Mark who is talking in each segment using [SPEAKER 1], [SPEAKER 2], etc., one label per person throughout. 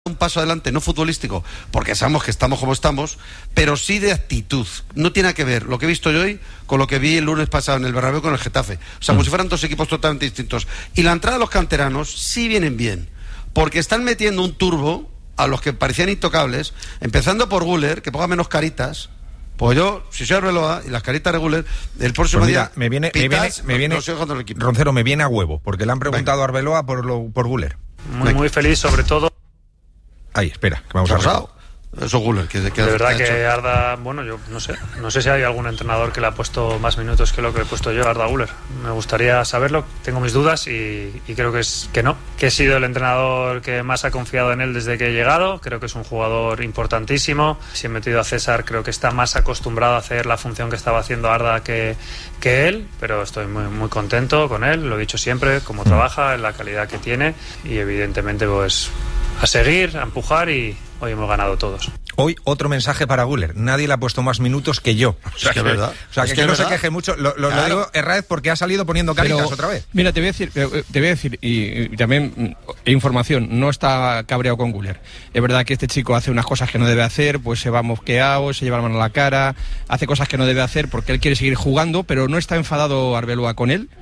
[SPEAKER 1] un paso adelante, no futbolístico, porque sabemos que estamos como estamos, pero sí de actitud. No tiene que ver lo que he visto yo hoy con lo que vi el lunes pasado en el Bernabéu con el Getafe. O sea, como si fueran dos equipos totalmente distintos. Y la entrada de los canteranos sí vienen bien, porque están metiendo un turbo a los que parecían intocables, empezando por Güler, que ponga menos caritas. Pues yo, si soy Arbeloa y las caritas de Güler, el próximo día
[SPEAKER 2] me viene Roncero, me viene a huevo, porque le han preguntado a Arbeloa por Güler.
[SPEAKER 3] Muy feliz, sobre todo.
[SPEAKER 2] Ahí, espera, que vamos a ver.
[SPEAKER 1] Eso Güler, que
[SPEAKER 3] de verdad que Arda, bueno, yo no sé si hay algún entrenador que le ha puesto más minutos que lo que he puesto yo a Arda Güler. Me gustaría saberlo, tengo mis dudas y creo que no, que he sido el entrenador que más ha confiado en él desde que he llegado. Creo que es un jugador importantísimo. Si he metido a César, creo que está más acostumbrado a hacer la función que estaba haciendo Arda que él, pero estoy muy contento con él, lo he dicho siempre, cómo trabaja, la calidad que tiene y evidentemente pues a seguir, a empujar y hoy hemos ganado todos.
[SPEAKER 2] Hoy otro mensaje para Güler. Nadie le ha puesto más minutos que yo. O sea,
[SPEAKER 1] es que es verdad.
[SPEAKER 2] O sea, que no se queje mucho. Lo digo, Herráez, porque ha salido poniendo caritas otra vez.
[SPEAKER 4] Mira, te voy a decir y también información, no está cabreado con Güler. Es verdad que este chico hace unas cosas que no debe hacer, pues se va mosqueado, se lleva la mano a la cara, hace cosas que no debe hacer porque él quiere seguir jugando, pero no está enfadado Arbeloa con él.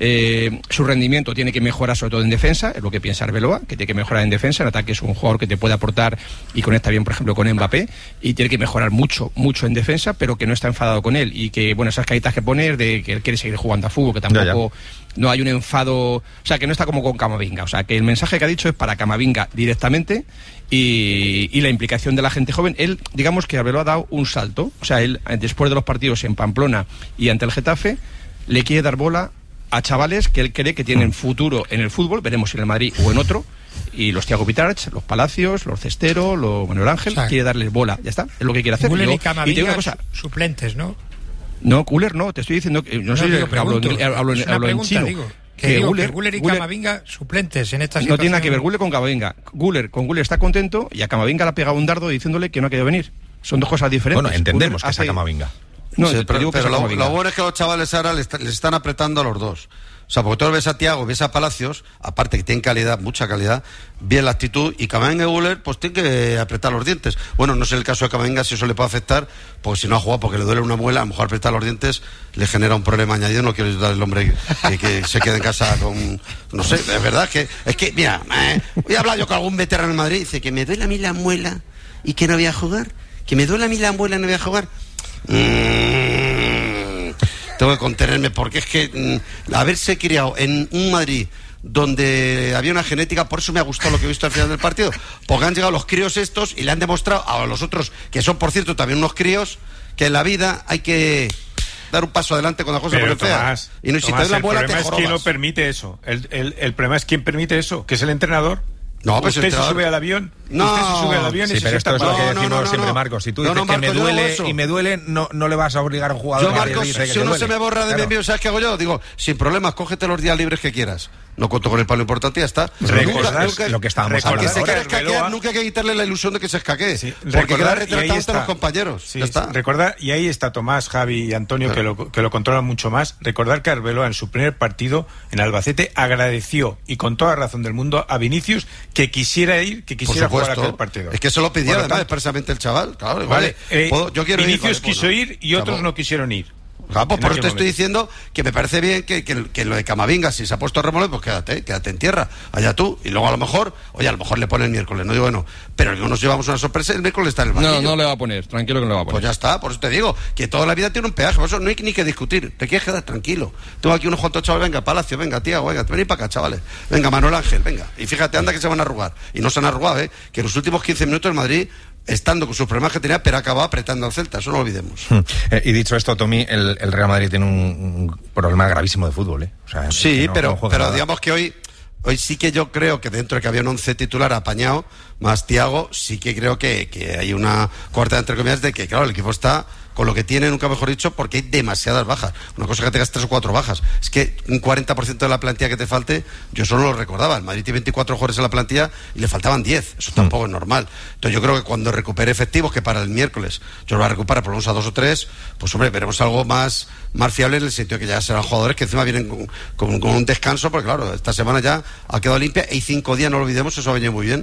[SPEAKER 4] Su rendimiento tiene que mejorar, sobre todo en defensa, es lo que piensa Arbeloa, que tiene que mejorar en defensa. En ataque es un jugador que te puede aportar y conecta bien, por ejemplo, con Mbappé, y tiene que mejorar mucho en defensa, pero que no está enfadado con él, y que, bueno, esas caritas que pone de que él quiere seguir jugando a fútbol, que tampoco no hay un enfado, o sea, que no está como con Camavinga. O sea, que el mensaje que ha dicho es para Camavinga directamente, y la implicación de la gente joven. Él, digamos que Arbeloa ha dado un salto, o sea, él, después de los partidos en Pamplona y ante el Getafe, le quiere dar bola a chavales que él cree que tienen futuro en el fútbol, veremos si en el Madrid o en otro, y los Thiago Pitarch, los Palacios, los Cestero, los Manuel Ángel, quiere darles bola, ya está, es lo que quiere hacer.
[SPEAKER 5] Güler y Camavinga, una cosa, suplentes, ¿no?
[SPEAKER 4] No, Güler no, te estoy diciendo que no sé, hablo en chino.
[SPEAKER 5] Güler y Camavinga suplentes en esta situación.
[SPEAKER 4] No tiene nada que ver Güler con Camavinga. Güler está contento y a Camavinga le ha pegado un dardo diciéndole que no ha querido venir. Son dos cosas diferentes.
[SPEAKER 2] Bueno, entendemos que es a Camavinga.
[SPEAKER 1] No, sí, pero lo bueno es que los chavales ahora les están apretando a los dos. O sea, porque tú ves a Thiago, ves a Palacios, aparte que tienen calidad, mucha calidad, bien la actitud, y Camavinga y Güler pues tienen que apretar los dientes. Bueno, no sé el caso de Camavinga si eso le puede afectar, pues si no ha jugado porque le duele una muela, a lo mejor apretar los dientes le genera un problema añadido. No quiero ayudar al hombre que se quede en casa con... No sé, es verdad que... Es que, mira, voy a hablar yo con algún veterano en Madrid, dice que me duele a mí la muela y que no voy a jugar, que me duele a mí la muela y no voy a jugar. Tengo que contenerme porque es que haberse criado en un Madrid donde había una genética, por eso me ha gustado lo que he visto al final del partido, porque han llegado los críos estos y le han demostrado a los otros, que son por cierto también unos críos, que en la vida hay que dar un paso adelante con las cosas por feas. Y no, si te doy la muela,
[SPEAKER 6] el problema es quién lo permite eso. El problema es quién permite eso, que es el entrenador.
[SPEAKER 1] No, pues
[SPEAKER 6] usted se sube al avión.
[SPEAKER 1] No,
[SPEAKER 6] usted se sube al avión.
[SPEAKER 2] Sí, pero esto es lo que decimos siempre, Marcos. Si tú dices que me duele y me duele, no le vas a obligar a un jugador.
[SPEAKER 1] Yo, Marcos, si uno se me borra de mi envío, ¿sabes qué hago yo? Digo, sin problemas, cógete los días libres que quieras. No cuento con el palo importante y ya está.
[SPEAKER 2] Recordad lo que estábamos hablando.
[SPEAKER 1] Que se quiera escaquear, nunca hay que quitarle la ilusión de que se escaquee. Sí, porque queda retratado ante los compañeros.
[SPEAKER 6] Sí,
[SPEAKER 1] ya está.
[SPEAKER 6] Recordad, y ahí está Tomás, Javi y Antonio, que lo controlan mucho más. Recordar que Arbeloa en su primer partido en Albacete agradeció, y con toda razón del mundo, a Vinicius que quisiera ir, que quisiera jugar aquel partido.
[SPEAKER 1] Es que se lo pidió además expresamente el chaval. Claro,
[SPEAKER 6] vale.
[SPEAKER 1] Yo quiero
[SPEAKER 6] Vinicius quiso ir y otros no quisieron ir.
[SPEAKER 1] Pues por eso te estoy diciendo que me parece bien que lo de Camavinga, si se ha puesto a remolque, pues quédate en tierra, allá tú, y luego a lo mejor le pone el miércoles, no digo que no, pero no nos llevamos una sorpresa, el miércoles está en el banquillo.
[SPEAKER 4] No le va a poner, tranquilo que no le va a poner.
[SPEAKER 1] Pues ya está, por eso te digo, que toda la vida tiene un peaje, por eso no hay ni que discutir, te quieres quedar tranquilo. Tengo aquí unos cuantos chavales, venga, Palacio, venga, Thiago, venga, venid para acá, chavales, venga, Manuel Ángel, venga, y fíjate, anda que se van a arrugar, y no se han arrugado, que en los últimos 15 minutos el Madrid, estando con sus problemas que tenía, pero acababa apretando al Celta, eso no lo olvidemos.
[SPEAKER 2] Y dicho esto, Tommy, el Real Madrid tiene un problema gravísimo de fútbol, O sea,
[SPEAKER 1] sí, pero digamos que hoy sí que yo creo que dentro de que había un 11 titular apañado, más Thiago, sí que creo que hay una cuarta entre comillas de que, claro, el equipo está con lo que tiene, nunca mejor dicho, porque hay demasiadas bajas. Una cosa que tengas 3 o 4 bajas. Es que un 40% de la plantilla que te falte, yo solo lo recordaba. El Madrid tiene 24 jugadores en la plantilla y le faltaban 10. Eso tampoco es normal. Entonces yo creo que cuando recupere efectivos, que para el miércoles yo lo voy a recuperar por lo menos a 2 o 3, pues hombre, veremos algo más fiable en el sentido de que ya serán jugadores que encima vienen con un descanso, porque claro, esta semana ya ha quedado limpia y 5 días, no lo olvidemos, eso ha venido muy bien,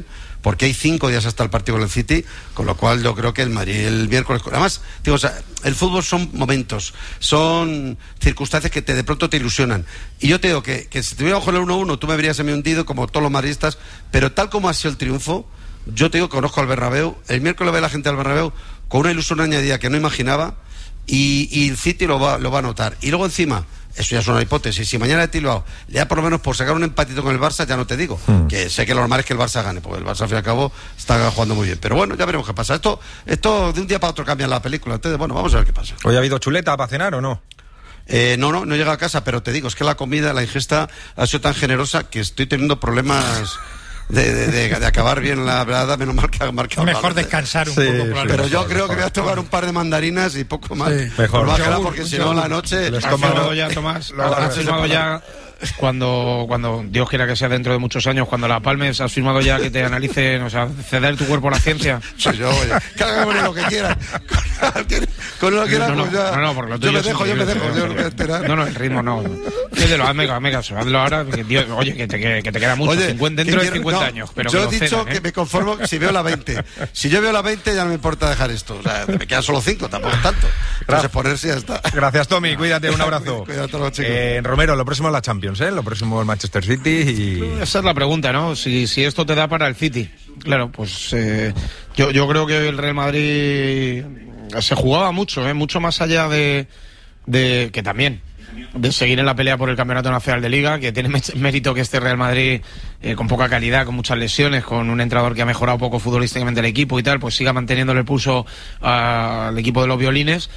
[SPEAKER 1] porque hay 5 días hasta el partido con el City, con lo cual yo creo que el Madrid el miércoles, además, digo, o sea, el fútbol son momentos, son circunstancias que de pronto te ilusionan, y yo te digo que si te hubiera jugado el 1-1, tú me habrías hundido como todos los madridistas, pero tal como ha sido el triunfo, yo te digo que conozco al Bernabéu, el miércoles ve la gente al Bernabéu con una ilusión añadida que no imaginaba, y el City lo va a notar, y luego encima, eso ya es una hipótesis, si mañana el Bilbao le da por lo menos por sacar un empatito con el Barça, ya no te digo, que sé que lo normal es que el Barça gane, porque el Barça al fin y al cabo está jugando muy bien, pero bueno, ya veremos qué pasa. Esto de un día para otro cambia la película, entonces bueno, vamos a ver qué pasa.
[SPEAKER 2] ¿Hoy ha habido chuleta para cenar o no?
[SPEAKER 1] No llega a casa, pero te digo, es que la comida, la ingesta ha sido tan generosa que estoy teniendo problemas de acabar bien la verdad, menos mal que ha marcado.
[SPEAKER 5] Mejor descansar un poco.
[SPEAKER 1] Pero yo creo que voy a tomar un par de mandarinas y poco más.
[SPEAKER 2] Sí. Mejor.
[SPEAKER 1] Porque si no la noche...
[SPEAKER 4] Lo has firmado ya, Tomás. Lo has firmado ya... Cuando Dios quiera que sea dentro de muchos años, cuando la palmes, has firmado ya que te analicen, o sea, ceder tu cuerpo a la ciencia.
[SPEAKER 1] Soy yo, oye, que hagan lo que quieran. Con lo que quieran, pues ya.
[SPEAKER 4] No, porque lo
[SPEAKER 1] yo me dejo, yo no voy a esperar.
[SPEAKER 4] No, el ritmo no. Pídelo, hazme caso, hazlo ahora, que, Dios, oye, que te queda mucho,
[SPEAKER 1] oye,
[SPEAKER 4] dentro de 50 años. Pero
[SPEAKER 1] yo he dicho que me conformo si veo la 20. Si yo veo la 20 ya no me importa dejar esto. O sea, me quedan solo 5, tampoco tanto. Entonces ponerse ya está.
[SPEAKER 2] Gracias, Tommy, cuídate, un abrazo.
[SPEAKER 1] Cuídate, los chicos.
[SPEAKER 2] Romero, lo próximo es la Champions, lo próximo el Manchester City y...
[SPEAKER 4] Esa es la pregunta, ¿no? Si esto te da para el City. Claro, pues yo creo que el Real Madrid se jugaba mucho, mucho más allá de que también de seguir en la pelea por el Campeonato Nacional de Liga, que tiene mérito que este Real Madrid, con poca calidad, con muchas lesiones, con un entrenador que ha mejorado poco futbolísticamente el equipo y tal, pues siga manteniéndole el pulso al equipo de los violines.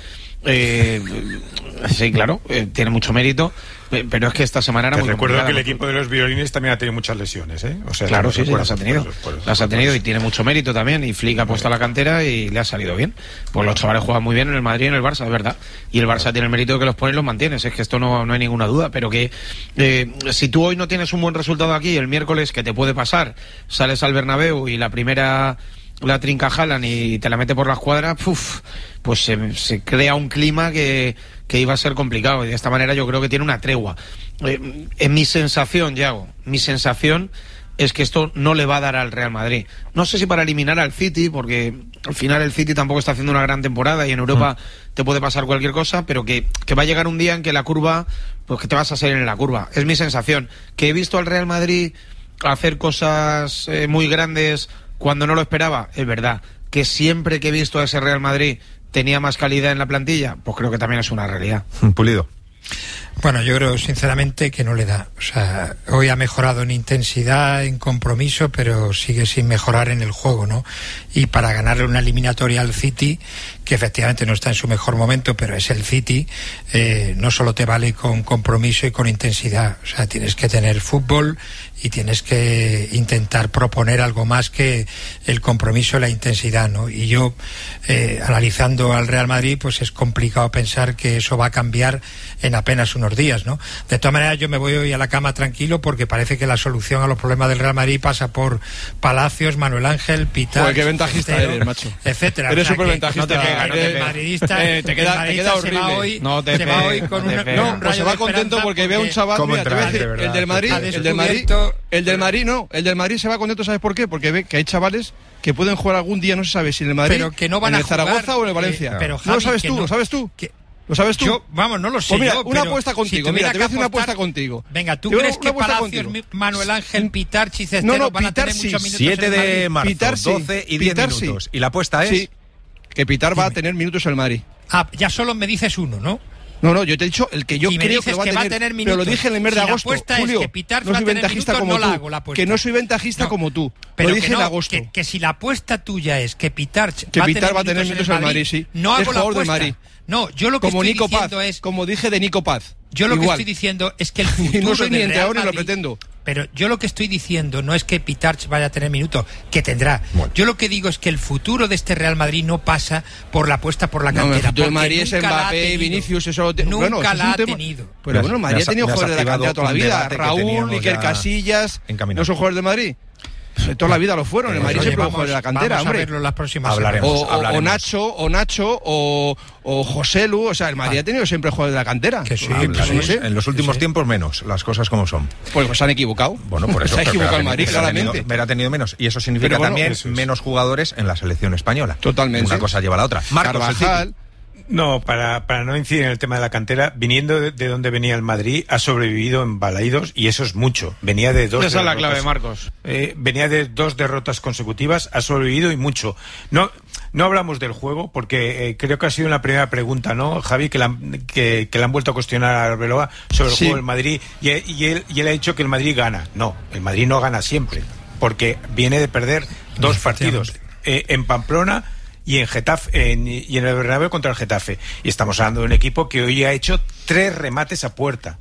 [SPEAKER 4] Sí, claro, tiene mucho mérito, pero es que esta semana era muy complicada.
[SPEAKER 6] Recuerdo que el equipo de los violines también ha tenido muchas lesiones, O sea,
[SPEAKER 4] claro, sí, las ha tenido. Las ha tenido y tiene mucho mérito también. Y Flick ha puesto a la cantera y le ha salido bien. Pues los chavales juegan muy bien en el Madrid y en el Barça, es verdad. Y el Barça tiene el mérito de que los pone y los mantienes. Es que esto no hay ninguna duda. Pero que si tú hoy no tienes un buen resultado aquí, el miércoles, ¿qué te puede pasar? Sales al Bernabéu y la primera la trinca Haaland y te la mete por la escuadra, pues se crea un clima que iba a ser complicado, y de esta manera yo creo que tiene una tregua. En mi sensación, Yago, es que esto no le va a dar al Real Madrid. No sé si para eliminar al City, porque al final el City tampoco está haciendo una gran temporada y en Europa te puede pasar cualquier cosa, pero que va a llegar un día en que la curva, pues que te vas a salir en la curva. Es mi sensación. Que he visto al Real Madrid hacer cosas muy grandes cuando no lo esperaba, es verdad. Que siempre que he visto a ese Real Madrid tenía más calidad en la plantilla, pues creo que también es una realidad.
[SPEAKER 2] Pulido.
[SPEAKER 5] Bueno, yo creo sinceramente que no le da. O sea, hoy ha mejorado en intensidad, en compromiso, pero sigue sin mejorar en el juego, ¿no? Y para ganarle una eliminatoria al City, que efectivamente no está en su mejor momento, pero es el City, no solo te vale con compromiso y con intensidad. O sea, tienes que tener fútbol y tienes que intentar proponer algo más que el compromiso y la intensidad, ¿no? Y yo, analizando al Real Madrid, pues es complicado pensar que eso va a cambiar en apenas unos días, ¿no? De todas maneras, yo me voy hoy a la cama tranquilo porque parece que la solución a los problemas del Real Madrid pasa por Palacios, Manuel Ángel, Pitar,
[SPEAKER 4] Joder, qué ventajista eres, macho.
[SPEAKER 5] Etcétera.
[SPEAKER 4] Eres súper ventajista.
[SPEAKER 5] No te madridista,
[SPEAKER 4] te queda horrible.
[SPEAKER 5] Se va hoy con un
[SPEAKER 4] pues se va contento porque ve a un chaval, mira, te voy a decir, el del Madrid se va contento, ¿sabes por qué? Porque ve que hay chavales que pueden jugar algún día, no se sabe si en el Madrid,
[SPEAKER 5] pero que no van
[SPEAKER 4] en el
[SPEAKER 5] a jugar,
[SPEAKER 4] Zaragoza o en el Valencia.
[SPEAKER 5] Pero
[SPEAKER 4] Javi, ¿lo sabes tú?
[SPEAKER 5] no,
[SPEAKER 4] ¿Lo sabes tú? ¿Lo sabes tú?
[SPEAKER 5] Yo, vamos, no lo sé.
[SPEAKER 4] Pues mira,
[SPEAKER 5] yo,
[SPEAKER 4] una apuesta contigo.
[SPEAKER 5] Si
[SPEAKER 4] mira, te voy a hacer una apuesta contigo.
[SPEAKER 5] Venga, ¿tú crees que Palacios, Manuel Ángel, Pitar, Cicesteros van a tener muchos minutos?
[SPEAKER 2] 7 de marzo,
[SPEAKER 4] Pitar,
[SPEAKER 2] 12 y 10 minutos. ¿Y la apuesta es?
[SPEAKER 4] Sí, que Pitar va a tener minutos en el Madrid.
[SPEAKER 5] Ah, ya solo me dices uno, ¿no?
[SPEAKER 4] No, yo te he dicho el que yo creo que va a tener
[SPEAKER 5] minutos.
[SPEAKER 4] Pero lo dije en el mes de agosto.
[SPEAKER 5] Julio, es que Pitar no soy ventajista como tú.
[SPEAKER 4] Que no soy ventajista como tú. Lo dije en agosto.
[SPEAKER 5] Que si la apuesta tuya es que Pitar
[SPEAKER 4] va a tener minutos en el Madrid, sí.
[SPEAKER 5] No hago la apuesta.
[SPEAKER 4] Madrid.
[SPEAKER 5] No, yo lo que
[SPEAKER 4] como
[SPEAKER 5] estoy
[SPEAKER 4] Nico
[SPEAKER 5] diciendo
[SPEAKER 4] Paz,
[SPEAKER 5] es...
[SPEAKER 4] Como dije de Nico Paz.
[SPEAKER 5] Yo lo que estoy diciendo es que el futuro
[SPEAKER 4] y no soy ni
[SPEAKER 5] del Real
[SPEAKER 4] entrenador ni lo
[SPEAKER 5] Madrid,
[SPEAKER 4] pretendo.
[SPEAKER 5] Pero yo lo que estoy diciendo no es que Pitarch vaya a tener minutos, que tendrá. Bueno. Yo lo que digo es que el futuro de este Real Madrid no pasa por la apuesta por la cantera.
[SPEAKER 4] El futuro del Madrid es Mbappé, Vinicius, eso
[SPEAKER 5] nunca la ha tenido.
[SPEAKER 4] Pero bueno, el Madrid ha tenido jugadores de la cantera toda la vida. Raúl, Iker Casillas, ¿no son jugadores de Madrid? Toda la vida lo fueron. El Madrid siempre fue de la cantera,
[SPEAKER 5] vamos
[SPEAKER 4] hombre.
[SPEAKER 5] a verlo en las próximas
[SPEAKER 2] Hablaremos.
[SPEAKER 4] O Nacho, o José Lu. O sea, el Madrid ha tenido siempre jugadores de la cantera.
[SPEAKER 5] Que sí,
[SPEAKER 4] no sé.
[SPEAKER 2] En los últimos tiempos menos, las cosas como son.
[SPEAKER 4] Pues se han equivocado.
[SPEAKER 2] Bueno, por eso.
[SPEAKER 4] Se ha equivocado el Madrid, claramente.
[SPEAKER 2] Ha tenido menos. Y eso significa también menos jugadores en la selección española.
[SPEAKER 4] Totalmente.
[SPEAKER 2] Una cosa lleva a la otra. Marcos,
[SPEAKER 6] Carvajal. No, para no incidir en el tema de la cantera, viniendo de donde venía el Madrid, ha sobrevivido en Balaídos y eso es mucho. Venía de 2
[SPEAKER 7] Esa es la clave, Marcos.
[SPEAKER 6] Venía de 2 derrotas consecutivas, ha sobrevivido y mucho. No hablamos del juego porque creo que ha sido una primera pregunta, ¿no, Javi? Que le han vuelto a cuestionar a Arbeloa sobre el juego del Madrid y él ha dicho que el Madrid gana. No, el Madrid no gana siempre porque viene de perder 2 partidos en Pamplona y en Getafe y en el Bernabéu contra el Getafe. Y estamos hablando de un equipo que hoy ha hecho 3 remates a puerta.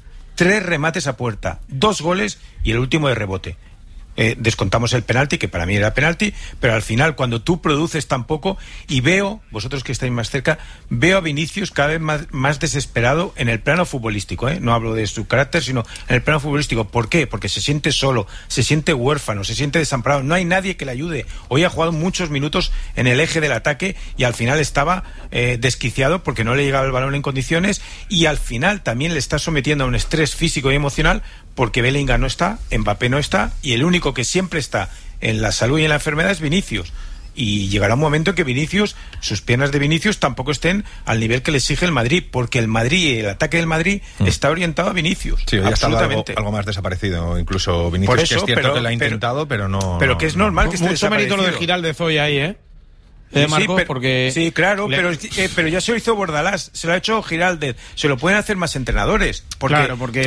[SPEAKER 6] 2 goles y el último de rebote. Descontamos el penalti, que para mí era penalti, pero al final cuando tú produces tan poco, y veo, vosotros que estáis más cerca, veo a Vinicius cada vez más desesperado en el plano futbolístico, no hablo de su carácter, sino en el plano futbolístico. ¿Por qué? Porque se siente solo, se siente huérfano, se siente desamparado, no hay nadie que le ayude. Hoy ha jugado muchos minutos en el eje del ataque y al final estaba desquiciado porque no le llegaba el balón en condiciones, y al final también le está sometiendo a un estrés físico y emocional porque Bellingham no está, Mbappé no está, y el único que siempre está en la salud y en la enfermedad es Vinicius. Y llegará un momento en que Vinicius, sus piernas de Vinicius tampoco estén al nivel que le exige el Madrid, porque el Madrid, el ataque del Madrid está orientado a Vinicius.
[SPEAKER 2] Sí, ya está algo más desaparecido, incluso Vinicius. Por eso, que es cierto que lo ha intentado, pero no.
[SPEAKER 6] Pero que es normal que esté
[SPEAKER 7] mucho mérito lo de Giraldez hoy ahí, Marcos, porque...
[SPEAKER 6] Sí, claro, pero ya se lo hizo Bordalás, se lo ha hecho Giraldez, se lo pueden hacer más entrenadores. Porque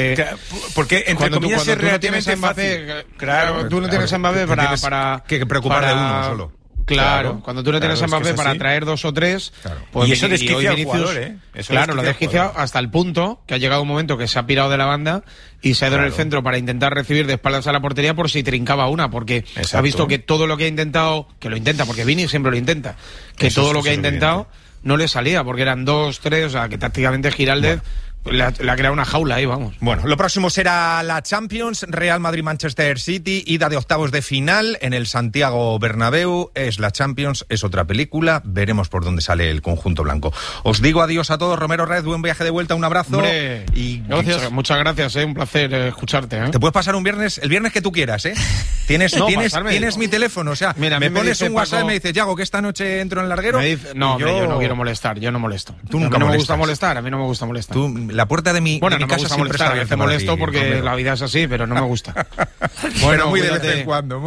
[SPEAKER 6] entre comillas es relativamente fácil.
[SPEAKER 7] Claro, tú no tienes a Mbappé para
[SPEAKER 2] que preocupar de uno solo.
[SPEAKER 7] Claro, cuando tú no tienes a Mbappé para traer 2 o 3,
[SPEAKER 6] pues y eso desquicia al jugador,
[SPEAKER 7] Claro, lo ha desquiciado hasta el punto que ha llegado un momento que se ha pirado de la banda y se ha ido en el centro para intentar recibir de espaldas a la portería por si trincaba una, porque ha visto que todo lo que ha intentado, que lo intenta, porque Vini siempre lo intenta, que eso todo lo que ha intentado no le salía, porque eran 2, 3, o sea, que tácticamente Giraldez... Le ha creado una jaula ahí, vamos.
[SPEAKER 2] Bueno, lo próximo será la Champions, Real Madrid-Manchester City, ida de octavos de final en el Santiago Bernabéu. Es la Champions, es otra película, veremos por dónde sale el conjunto blanco. Os digo adiós a todos, Romero Red, buen viaje de vuelta, un abrazo.
[SPEAKER 7] Hombre, y muchas gracias, un placer escucharte.
[SPEAKER 2] Te puedes pasar el viernes que tú quieras, Tienes mi teléfono, o sea, mira, me pones un WhatsApp y me dices, Yago, que esta noche entro en el larguero.
[SPEAKER 7] Yo no quiero molestar, yo no molesto.
[SPEAKER 2] Tú nunca molestas.
[SPEAKER 7] A mí no me gusta molestar.
[SPEAKER 2] La puerta de mi casa siempre está abierta.
[SPEAKER 7] Te molesto porque la vida es así, pero no me gusta.
[SPEAKER 2] Bueno, muy de vez en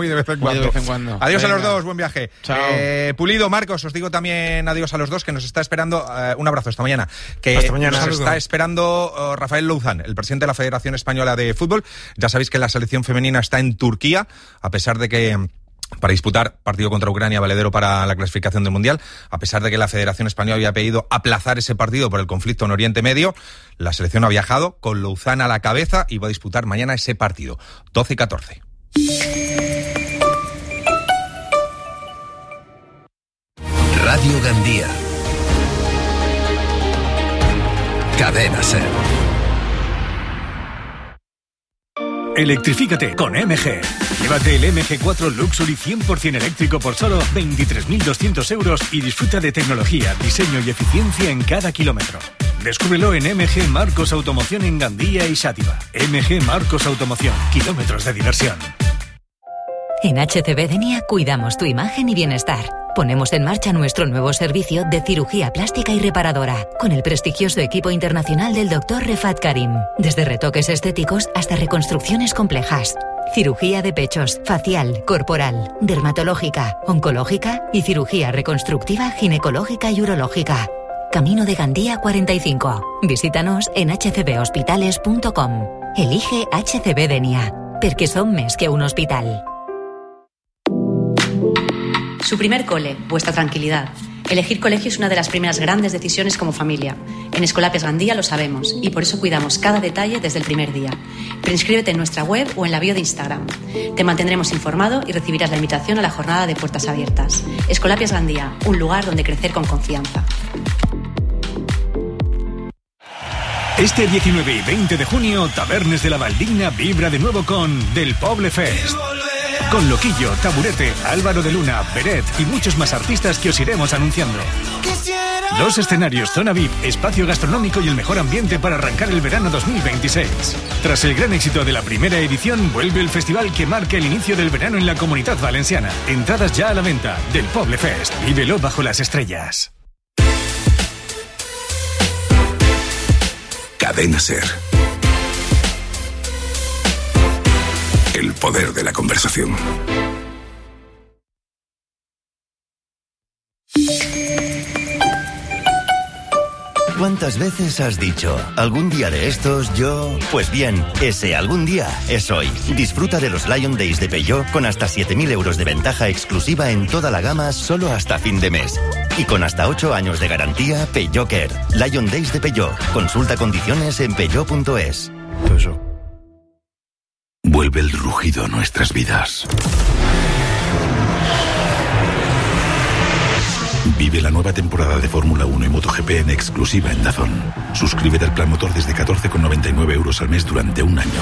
[SPEAKER 2] cuando. Adiós a los dos, buen viaje.
[SPEAKER 7] Chao.
[SPEAKER 2] Pulido, Marcos, os digo también adiós a los dos, que nos está esperando, un abrazo hasta mañana.
[SPEAKER 6] Hasta mañana.
[SPEAKER 2] Nos está esperando Rafael Louzán, el presidente de la Federación Española de Fútbol. Ya sabéis que la selección femenina está en Turquía, a pesar de que... para disputar partido contra Ucrania valedero para la clasificación del Mundial, a pesar de que la Federación Española había pedido aplazar ese partido por el conflicto en Oriente Medio, la selección ha viajado con Louzán a la cabeza y va a disputar mañana ese partido, 12 y 14.
[SPEAKER 8] Radio Gandía. Cadena SER. Electrifícate con MG. Llévate el MG4 Luxury 100% eléctrico por solo 23.200 euros y disfruta de tecnología, diseño y eficiencia en cada kilómetro. Descúbrelo en MG Marcos Automoción en Gandía y Xàtiva. MG Marcos Automoción, kilómetros de diversión.
[SPEAKER 9] En HCB Denia cuidamos tu imagen y bienestar. Ponemos en marcha nuestro nuevo servicio de cirugía plástica y reparadora, con el prestigioso equipo internacional del Dr. Refat Karim. Desde retoques estéticos hasta reconstrucciones complejas. Cirugía de pechos, facial, corporal, dermatológica, oncológica y cirugía reconstructiva, ginecológica y urológica. Camino de Gandía 45. Visítanos en hcbhospitales.com. Elige HCB Denia, porque son més que un hospital.
[SPEAKER 10] Su primer cole, vuestra tranquilidad. Elegir colegio es una de las primeras grandes decisiones como familia. En Escolapias Gandía lo sabemos y por eso cuidamos cada detalle desde el primer día. Preinscríbete en nuestra web o en la bio de Instagram. Te mantendremos informado y recibirás la invitación a la jornada de puertas abiertas. Escolapias Gandía, un lugar donde crecer con confianza.
[SPEAKER 8] Este 19 y 20 de junio, Tavernes de la Valldigna vibra de nuevo con Del Poble Fest. Con Loquillo, Taburete, Álvaro de Luna, Beret y muchos más artistas que os iremos anunciando. 2 escenarios, zona VIP, espacio gastronómico y el mejor ambiente para arrancar el verano 2026. Tras el gran éxito de la primera edición, vuelve el festival que marca el inicio del verano en la Comunitat Valenciana. Entradas ya a la venta del Poble Fest. Vívelo bajo las estrellas.
[SPEAKER 11] Cadena SER. El poder de la conversación.
[SPEAKER 12] ¿Cuántas veces has dicho, algún día de estos yo...? Pues bien, ese algún día es hoy. Disfruta de los Lion Days de Peugeot con hasta 7.000 euros de ventaja exclusiva en toda la gama solo hasta fin de mes. Y con hasta 8 años de garantía, Peugeot Care. Lion Days de Peugeot. Consulta condiciones en peugeot.es.
[SPEAKER 11] Vuelve el rugido a nuestras vidas. Vive la nueva temporada de Fórmula 1 y MotoGP en exclusiva en DAZN. Suscríbete al plan motor desde 14,99 euros al mes durante un año.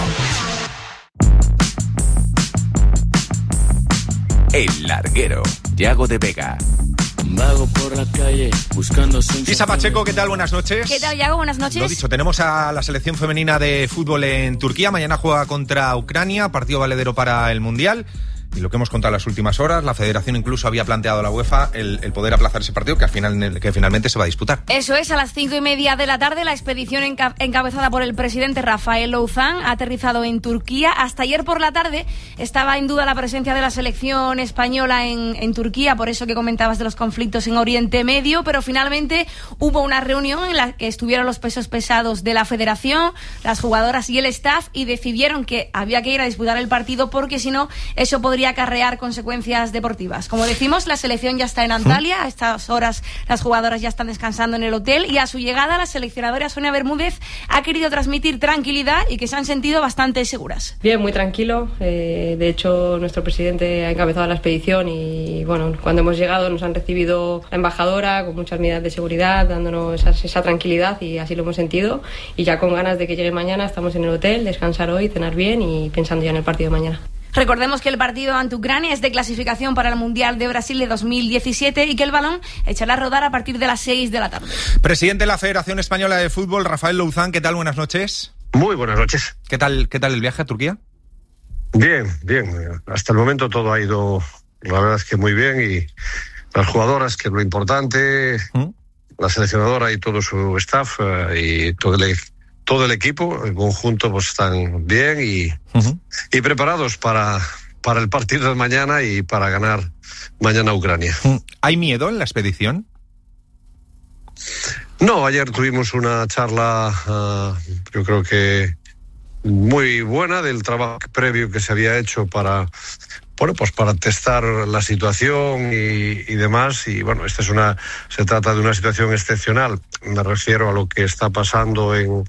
[SPEAKER 13] El Larguero, Yago de Vega.
[SPEAKER 14] Vago por la calle buscando
[SPEAKER 2] Isa Pacheco, ¿qué tal? Buenas noches.
[SPEAKER 15] ¿Qué tal, Yago? Buenas noches.
[SPEAKER 2] Lo dicho, tenemos a la selección femenina de fútbol en Turquía. Mañana juega contra Ucrania, partido valedero para el Mundial. Y lo que hemos contado en las últimas horas, la Federación incluso había planteado a la UEFA el poder aplazar ese partido que finalmente se va a disputar.
[SPEAKER 15] Eso es, a las 5:30 de la tarde, la expedición encabezada por el presidente Rafael Louzán ha aterrizado en Turquía. Hasta ayer por la tarde estaba en duda la presencia de la selección española en Turquía, por eso que comentabas de los conflictos en Oriente Medio, pero finalmente hubo una reunión en la que estuvieron los pesos pesados de la Federación, las jugadoras y el staff, y decidieron que había que ir a disputar el partido porque si no, eso podría acarrear consecuencias deportivas. Como decimos, la selección ya está en Antalya. A estas horas las jugadoras ya están descansando en el hotel y a su llegada la seleccionadora Sonia Bermúdez ha querido transmitir tranquilidad y que se han sentido bastante seguras.
[SPEAKER 16] Bien, muy tranquilo. De hecho, nuestro presidente ha encabezado la expedición y bueno, cuando hemos llegado nos han recibido la embajadora con muchas medidas de seguridad, dándonos esa tranquilidad y así lo hemos sentido. Y ya con ganas de que llegue mañana, estamos en el hotel, descansar hoy, cenar bien y pensando ya en el partido de mañana.
[SPEAKER 15] Recordemos que el partido ante Ucrania es de clasificación para el Mundial de Brasil de 2017 y que el balón echará a rodar a partir de las 6 de la tarde.
[SPEAKER 2] Presidente de la Federación Española de Fútbol, Rafael Louzán, ¿qué tal? Buenas noches.
[SPEAKER 17] Muy buenas noches.
[SPEAKER 2] ¿Qué tal el viaje a Turquía?
[SPEAKER 17] Bien. Hasta el momento todo ha ido, la verdad es que muy bien, y las jugadoras, que es lo importante, la seleccionadora y todo su staff y todo el equipo, el conjunto, pues están bien y preparados para el partido de mañana y para ganar mañana a Ucrania.
[SPEAKER 2] ¿Hay miedo en la expedición?
[SPEAKER 17] No, ayer tuvimos una charla, yo creo que muy buena, del trabajo previo que se había hecho para testar la situación y demás. Y bueno, se trata de una situación excepcional. Me refiero a lo que está pasando en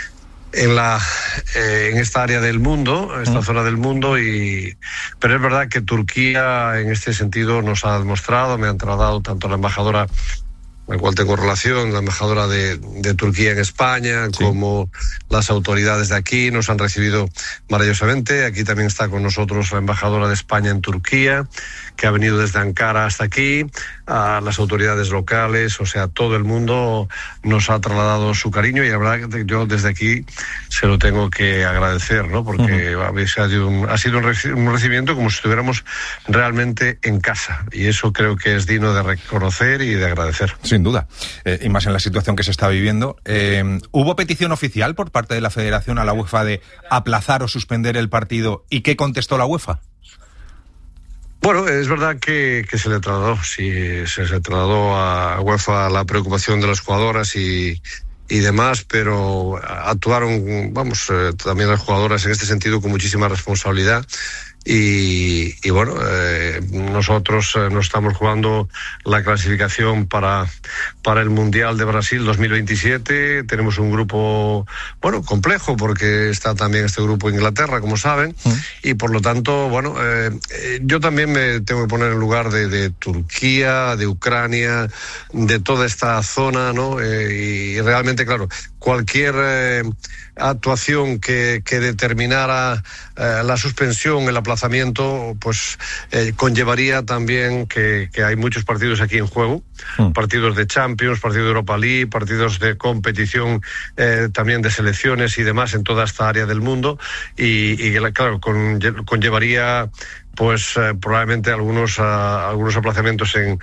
[SPEAKER 17] esta área del mundo, esta zona del mundo, pero es verdad que Turquía en este sentido nos ha demostrado, me han trasladado tanto la embajadora, con la cual tengo relación, la embajadora de Turquía en España, como las autoridades de aquí, nos han recibido maravillosamente. Aquí también está con nosotros la embajadora de España en Turquía, que ha venido desde Ankara hasta aquí, a las autoridades locales, o sea, todo el mundo nos ha trasladado su cariño, y la verdad que yo desde aquí se lo tengo que agradecer, ¿no? Porque ha sido un recibimiento como si estuviéramos realmente en casa, y eso creo que es digno de reconocer y de agradecer.
[SPEAKER 2] Sin duda, y más en la situación que se está viviendo. ¿Hubo petición oficial por parte de la Federación a la UEFA de aplazar o suspender el partido? ¿Y qué contestó la UEFA?
[SPEAKER 17] Bueno, es verdad que se le trasladó, se trasladó a UEFA la preocupación de las jugadoras y demás, pero actuaron, también las jugadoras en este sentido con muchísima responsabilidad. Y bueno, nosotros nos estamos jugando la clasificación para el Mundial de Brasil 2027. Tenemos un grupo, complejo, porque está también este grupo Inglaterra, como saben, y por lo tanto, yo también me tengo que poner en lugar de Turquía, de Ucrania, de toda esta zona, ¿no? Y realmente, claro, cualquier actuación que determinara la suspensión, el aplazamiento, pues conllevaría también que hay muchos partidos aquí en juego, partidos de Champions, partidos de Europa League, partidos de competición también de selecciones y demás en toda esta área del mundo, y claro, conllevaría pues probablemente algunos aplazamientos en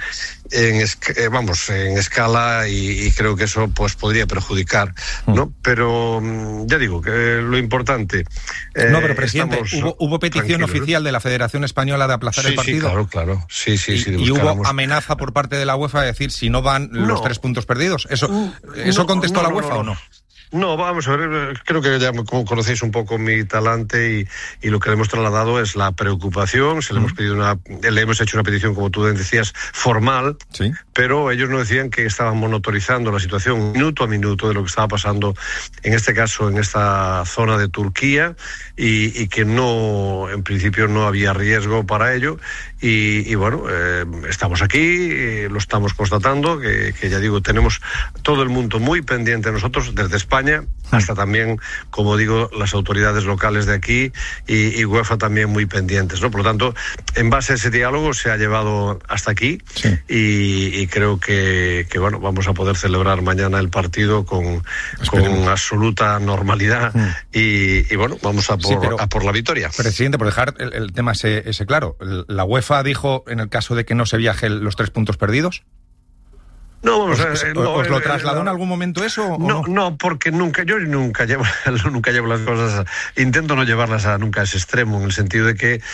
[SPEAKER 17] escala, y creo que eso pues podría perjudicar, ¿no? Pero ya digo que lo importante.
[SPEAKER 2] No, pero presidente, hubo petición oficial de la Federación Española de aplazar el partido.
[SPEAKER 17] Sí, claro. Sí.
[SPEAKER 2] Y hubo amenaza por parte de la UEFA de decir si no van los 3 puntos perdidos. ¿Eso contestó la UEFA o no?
[SPEAKER 17] No, vamos a ver, creo que ya conocéis un poco mi talante, y lo que le hemos trasladado es la preocupación. Le hemos hecho una petición, como tú decías, formal,
[SPEAKER 2] sí,
[SPEAKER 17] pero ellos nos decían que estaban monitorizando la situación minuto a minuto de lo que estaba pasando, en este caso, en esta zona de Turquía, y que no, en principio no había riesgo para ello, y bueno, estamos aquí, lo estamos constatando, que ya digo, tenemos todo el mundo muy pendiente de nosotros, desde España hasta también, como digo, las autoridades locales de aquí y UEFA también muy pendientes, ¿no? Por lo tanto, en base a ese diálogo se ha llevado hasta aquí, sí, y creo que bueno, vamos a poder celebrar mañana el partido con absoluta normalidad, y bueno, vamos a por la victoria.
[SPEAKER 2] Presidente, por dejar el tema ese claro, ¿la UEFA dijo en el caso de que no se viaje los 3 puntos perdidos?
[SPEAKER 17] No, vamos a
[SPEAKER 2] ver, ¿os lo trasladó en algún momento eso?
[SPEAKER 17] No, porque yo nunca llevo las cosas, intento no llevarlas nunca a ese extremo, en el sentido de que,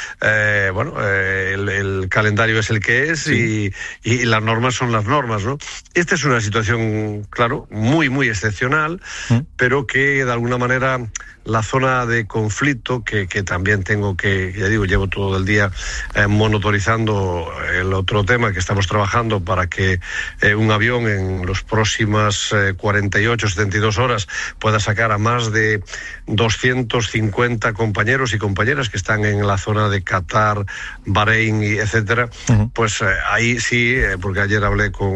[SPEAKER 17] el calendario es el que es, sí, y las normas son las normas, ¿no? Esta es una situación, claro, muy, muy excepcional, pero que de alguna manera la zona de conflicto, que también tengo que, ya digo, llevo todo el día monitorizando el otro tema que estamos trabajando para que un avión en las próximas 48, 72 horas pueda sacar a más de 250 compañeros y compañeras que están en la zona de Qatar, Bahrein, y etcétera. Pues ahí sí, porque ayer hablé con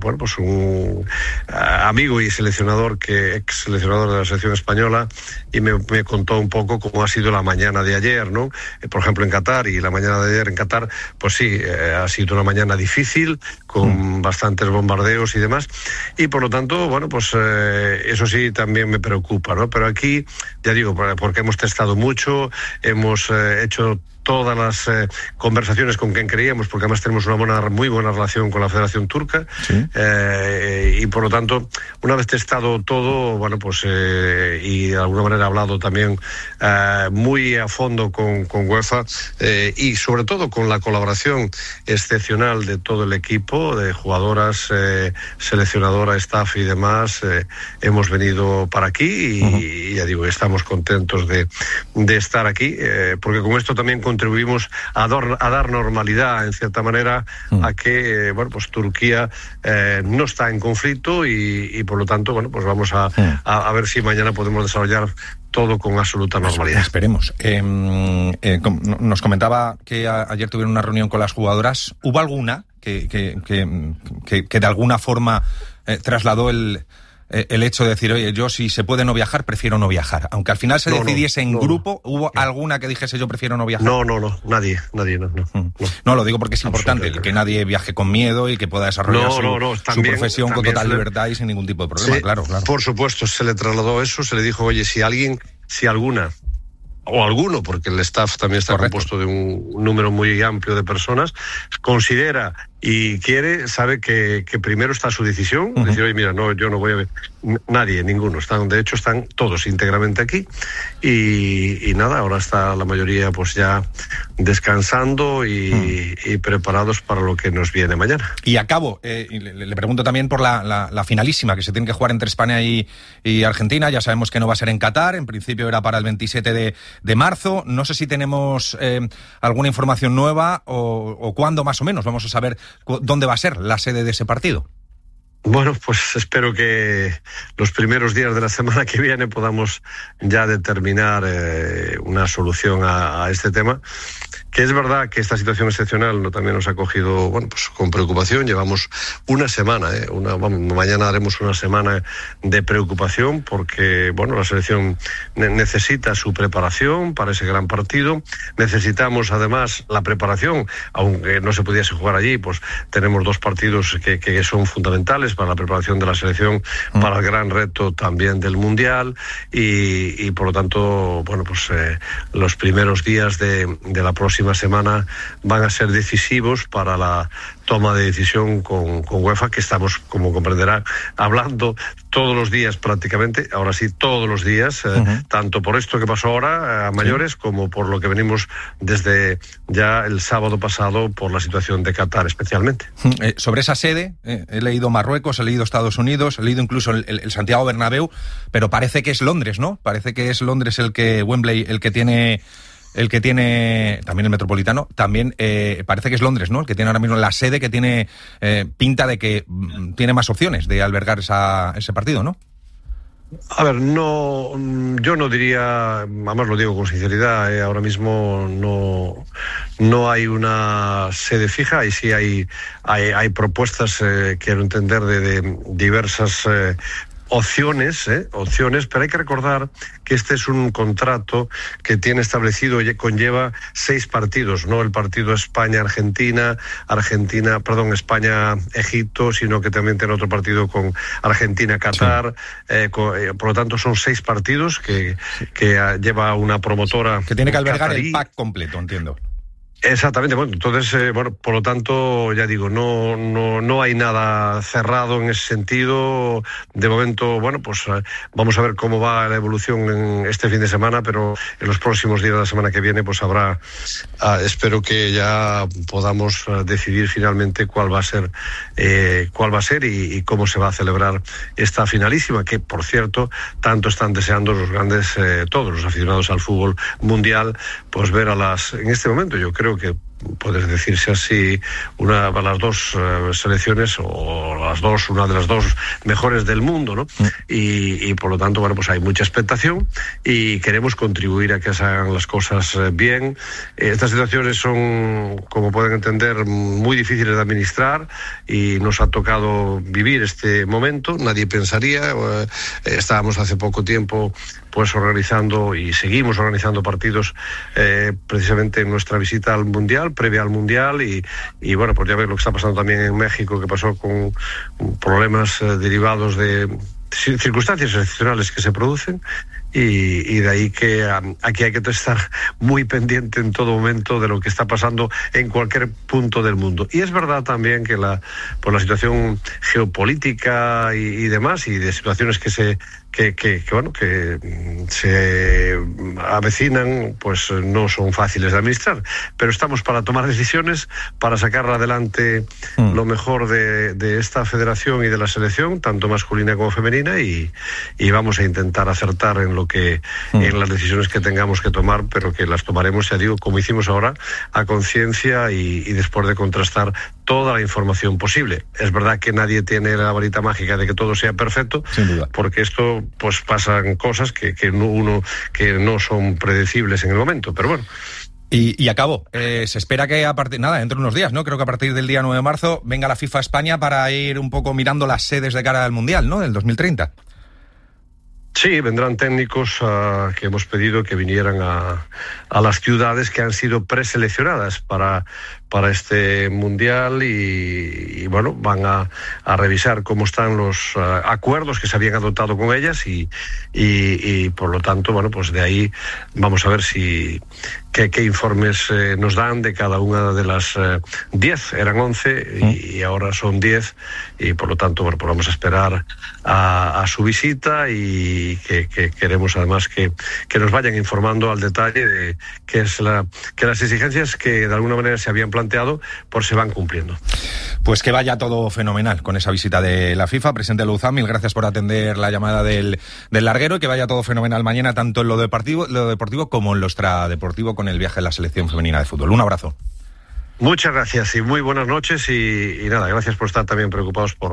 [SPEAKER 17] un amigo y ex seleccionador de la selección española, y me contó un poco cómo ha sido la mañana de ayer, ¿no? Por ejemplo, en Qatar, y la mañana de ayer en Qatar, pues sí, ha sido una mañana difícil, con bastantes bombardeos y demás, y por lo tanto, bueno, pues eso sí también me preocupa, ¿no? Pero aquí, ya digo, porque hemos testado mucho, hemos hecho todas las conversaciones con quien creíamos, porque además tenemos una muy buena relación con la Federación Turca, sí, y por lo tanto, una vez testado todo, bueno, pues y de alguna manera hablado también muy a fondo con UEFA, y sobre todo con la colaboración excepcional de todo el equipo, de jugadoras, seleccionadora, staff y demás, hemos venido para aquí, y ya digo, estamos contentos de estar aquí, porque con esto también contribuimos a dar normalidad, en cierta manera, a que pues Turquía no está en conflicto, y por lo tanto, bueno, pues vamos a ver si mañana podemos desarrollar todo con absoluta normalidad.
[SPEAKER 2] Esperemos. Nos comentaba que ayer tuvieron una reunión con las jugadoras. ¿Hubo alguna que de alguna forma trasladó el hecho de decir, oye, yo si se puede no viajar, prefiero no viajar? Aunque al final se decidiese en grupo, ¿hubo alguna que dijese yo prefiero no viajar?
[SPEAKER 17] No, nadie, no.
[SPEAKER 2] No, lo digo porque es importante, que nadie viaje con miedo y que pueda desarrollar su profesión con total libertad y sin ningún tipo de problema,
[SPEAKER 17] sí,
[SPEAKER 2] claro.
[SPEAKER 17] Por supuesto, se le trasladó eso, se le dijo, oye, si alguna o alguno, porque el staff también está compuesto de un número muy amplio de personas, considera y quiere, sabe que primero está su decisión, decir, oye, mira, no, yo no voy a ver, nadie, ninguno, de hecho están todos íntegramente aquí, y nada, ahora está la mayoría pues ya descansando y preparados para lo que nos viene mañana.
[SPEAKER 2] Y acabo, le pregunto también por la finalísima, que se tiene que jugar entre España y Argentina. Ya sabemos que no va a ser en Qatar, en principio era para el 27 de marzo, no sé si tenemos alguna información nueva, o cuándo más o menos vamos a saber dónde va a ser la sede de ese partido.
[SPEAKER 17] Bueno, pues espero que los primeros días de la semana que viene podamos ya determinar una solución a este tema. Que es verdad que esta situación excepcional también nos ha cogido, bueno, pues con preocupación. Llevamos una semana, mañana haremos una semana de preocupación porque, bueno, la selección necesita su preparación para ese gran partido. Necesitamos además la preparación, aunque no se pudiese jugar allí, pues tenemos 2 partidos que son fundamentales para la preparación de la selección, para el gran reto también del Mundial y por lo tanto, bueno, pues los primeros días de la próxima semana van a ser decisivos para la toma de decisión con UEFA, que estamos, como comprenderá, hablando todos los días prácticamente, ahora sí todos los días, tanto por esto que pasó ahora a mayores, como por lo que venimos desde ya el sábado pasado por la situación de Qatar especialmente.
[SPEAKER 2] Sobre esa sede, he leído Marruecos, he leído Estados Unidos, he leído incluso el Santiago Bernabéu, pero parece que es Londres, ¿no? Parece que es Londres Wembley el que tiene también el Metropolitano, también parece que es Londres, ¿no? El que tiene ahora mismo la sede, que tiene pinta de que tiene más opciones de albergar ese partido, ¿no?
[SPEAKER 17] A ver, yo no diría, además lo digo con sinceridad, ahora mismo no hay una sede fija, y sí hay propuestas, quiero entender, de diversas opciones, pero hay que recordar que este es un contrato que tiene establecido y conlleva 6 partidos, no el partido España-Egipto, sino que también tiene otro partido con Argentina-Qatar, por lo tanto son 6 partidos que lleva una promotora
[SPEAKER 2] que tiene que albergar
[SPEAKER 17] qatarí.
[SPEAKER 2] El pack completo, entiendo.
[SPEAKER 17] Exactamente, bueno, entonces, por lo tanto, ya digo, no hay nada cerrado en ese sentido. De momento, bueno, pues vamos a ver cómo va la evolución en este fin de semana, pero en los próximos días de la semana que viene, pues habrá, espero que ya podamos decidir finalmente cuál va a ser y cómo se va a celebrar esta finalísima, que, por cierto, tanto están deseando los grandes, todos los aficionados al fútbol mundial, pues ver en este momento, yo creo que puede decirse así, una de las 2 selecciones, o una de las 2 mejores del mundo, ¿no? Y por lo tanto, bueno, pues hay mucha expectación y queremos contribuir a que se hagan las cosas bien. Estas situaciones son, como pueden entender, muy difíciles de administrar y nos ha tocado vivir este momento. Nadie pensaría, estábamos hace poco tiempo pues organizando y seguimos organizando partidos precisamente en nuestra visita al Mundial, previa al Mundial, y bueno, pues ya ves lo que está pasando también en México, que pasó con problemas derivados de circunstancias excepcionales que se producen, y de ahí que aquí hay que estar muy pendiente en todo momento de lo que está pasando en cualquier punto del mundo. Y es verdad también que por la situación geopolítica y demás, y de situaciones que se avecinan, pues no son fáciles de administrar, pero estamos para tomar decisiones, para sacar adelante lo mejor de esta federación y de la selección, tanto masculina como femenina, y vamos a intentar acertar en las decisiones que tengamos que tomar, pero que las tomaremos, ya digo, como hicimos ahora, a conciencia y después de contrastar toda la información posible. Es verdad que nadie tiene la varita mágica de que todo sea perfecto,
[SPEAKER 2] sin duda,
[SPEAKER 17] porque esto pues pasan cosas que no son predecibles en el momento, pero bueno.
[SPEAKER 2] Y acabo. Se espera que dentro de unos días, ¿no? Creo que a partir del día 9 de marzo venga la FIFA a España para ir un poco mirando las sedes de cara al Mundial, ¿no? Del 2030.
[SPEAKER 17] Sí, vendrán técnicos que hemos pedido que vinieran a las ciudades que han sido preseleccionadas para este Mundial, y bueno, van a revisar cómo están los acuerdos que se habían adoptado con ellas, y por lo tanto, bueno, pues de ahí vamos a ver qué informes nos dan de cada una de las 10, eran 11 y ahora son 10, y por lo tanto, bueno, pues vamos a esperar a su visita, y que queremos además que nos vayan informando al detalle de que las exigencias que de alguna manera se habían planteado pues se van cumpliendo.
[SPEAKER 2] Pues que vaya todo fenomenal con esa visita de la FIFA. Presidente Louzán, mil gracias por atender la llamada del larguero, y que vaya todo fenomenal mañana, tanto en lo deportivo como en lo extradeportivo, con el viaje de la selección femenina de fútbol. Un abrazo.
[SPEAKER 17] Muchas gracias y muy buenas noches, y nada, gracias por estar también preocupados por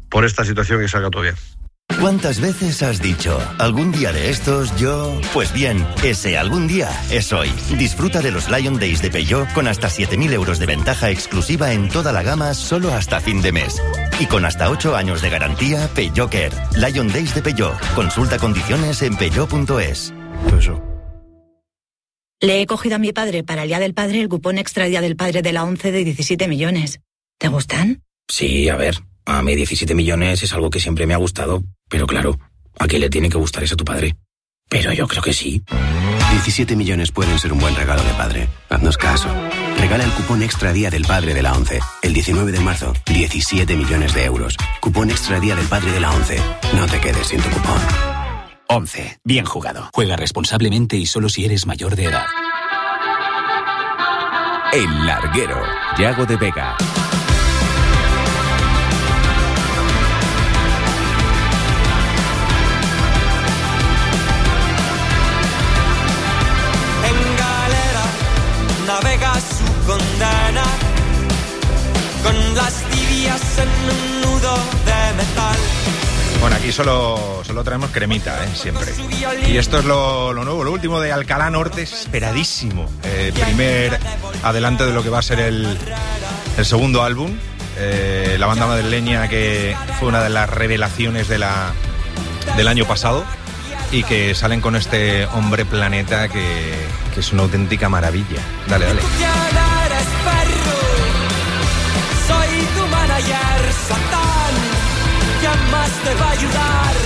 [SPEAKER 17] por esta situación y salga todo bien.
[SPEAKER 12] ¿Cuántas veces has dicho, algún día de estos yo? Pues bien, ese algún día es hoy. Disfruta de los Lion Days de Peugeot con hasta 7.000 euros de ventaja exclusiva en toda la gama solo hasta fin de mes. Y con hasta 8 años de garantía, Peugeot Care. Lion Days de Peugeot. Consulta condiciones en peugeot.es.
[SPEAKER 18] Le he cogido a mi padre para el Día del Padre el cupón extra Día del Padre de la ONCE de 17 millones. ¿Te gustan?
[SPEAKER 19] Sí, a ver, a mí 17 millones es algo que siempre me ha gustado. Pero claro, ¿a quién le tiene que gustar eso a tu padre? Pero yo creo que sí.
[SPEAKER 20] 17 millones pueden ser un buen regalo de padre. Haznos caso. Regala el cupón extra Día del Padre de la ONCE. El 19 de marzo, 17 millones de euros. Cupón extra Día del Padre de la ONCE. No te quedes sin tu cupón.
[SPEAKER 21] 11. Bien jugado. Juega responsablemente y solo si eres mayor de edad.
[SPEAKER 13] El Larguero. Yago de Vega.
[SPEAKER 22] Navega su condena con las tibias en un nudo de metal.
[SPEAKER 2] Bueno, aquí solo traemos cremita, siempre. Y esto es lo nuevo, lo último de Alcalá Norte, esperadísimo. Primer adelante de lo que va a ser el segundo álbum. La banda madrileña que fue una de las revelaciones del año pasado. Y que salen con este Hombre Planeta que es una auténtica maravilla. Dale.
[SPEAKER 22] Soy tu manager, Satán. ¿Quién más te va a ayudar?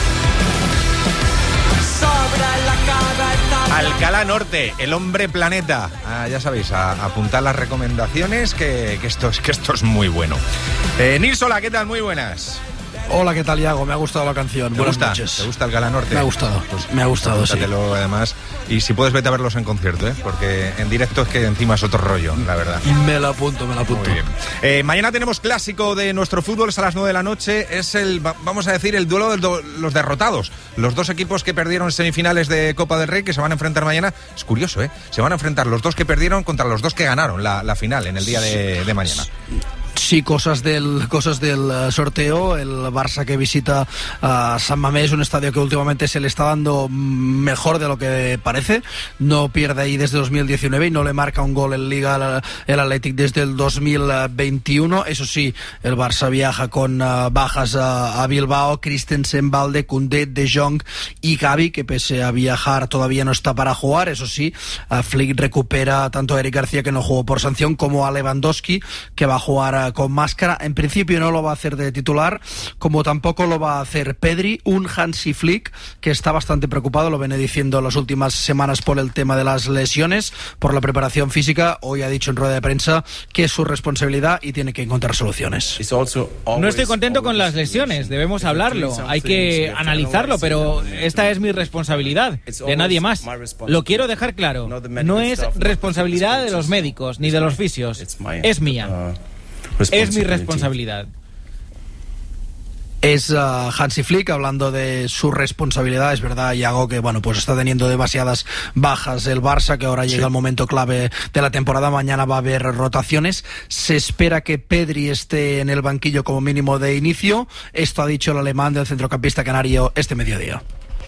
[SPEAKER 22] Sobre la cabeza.
[SPEAKER 2] Alcalá Norte, el Hombre Planeta. Ya sabéis, a apuntar las recomendaciones que esto es muy bueno. Nilsola, ¿qué tal? Muy buenas.
[SPEAKER 23] Hola, ¿qué tal, Iago? Me ha gustado la canción. Buenas noches.
[SPEAKER 2] ¿Te gusta Alcalá Norte?
[SPEAKER 23] Me ha gustado,
[SPEAKER 2] pues
[SPEAKER 23] me ha gustado, sí.
[SPEAKER 2] Además. Y si puedes, vete a verlos en concierto, porque en directo es que encima es otro rollo, la verdad.
[SPEAKER 23] Me lo apunto.
[SPEAKER 2] Muy bien. Mañana tenemos clásico de nuestro fútbol, es a las 9 de la noche. Es vamos a decir, el duelo de los derrotados. Los dos equipos que perdieron en semifinales de Copa del Rey, que se van a enfrentar mañana. Es curioso, Se van a enfrentar los dos que perdieron contra los dos que ganaron la final en el día de mañana.
[SPEAKER 23] Sí, cosas del sorteo. El Barça que visita a San Mamés, un estadio que últimamente se le está dando mejor de lo que parece. No pierde ahí desde 2019 y no le marca un gol en Liga el Athletic desde el 2021. Eso sí, el Barça viaja con bajas a Bilbao. Christensen, Valde, Koundé, De Jong y Gavi, que pese a viajar todavía no está para jugar. Eso sí, Flick recupera tanto a Eric García, que no jugó por sanción, como a Lewandowski, que va a jugar con máscara. En principio no lo va a hacer de titular, como tampoco lo va a hacer Pedri. Un Hansi Flick que está bastante preocupado, lo viene diciendo las últimas semanas, por el tema de las lesiones, por la preparación física. Hoy ha dicho en rueda de prensa que es su responsabilidad y tiene que encontrar soluciones.
[SPEAKER 24] No estoy contento con las lesiones, debemos hablarlo, hay que analizarlo, pero esta es mi responsabilidad, de nadie más. Lo quiero dejar claro, no es responsabilidad de los médicos ni de los fisios, es mía. Es mi responsabilidad.
[SPEAKER 23] Es Hansi Flick hablando de su responsabilidad. Es verdad, Iago, que pues está teniendo demasiadas bajas el Barça, que ahora llega el momento clave de la temporada. Mañana va a haber rotaciones. Se espera que Pedri esté en el banquillo como mínimo de inicio. Esto ha dicho el alemán del centrocampista canario este mediodía.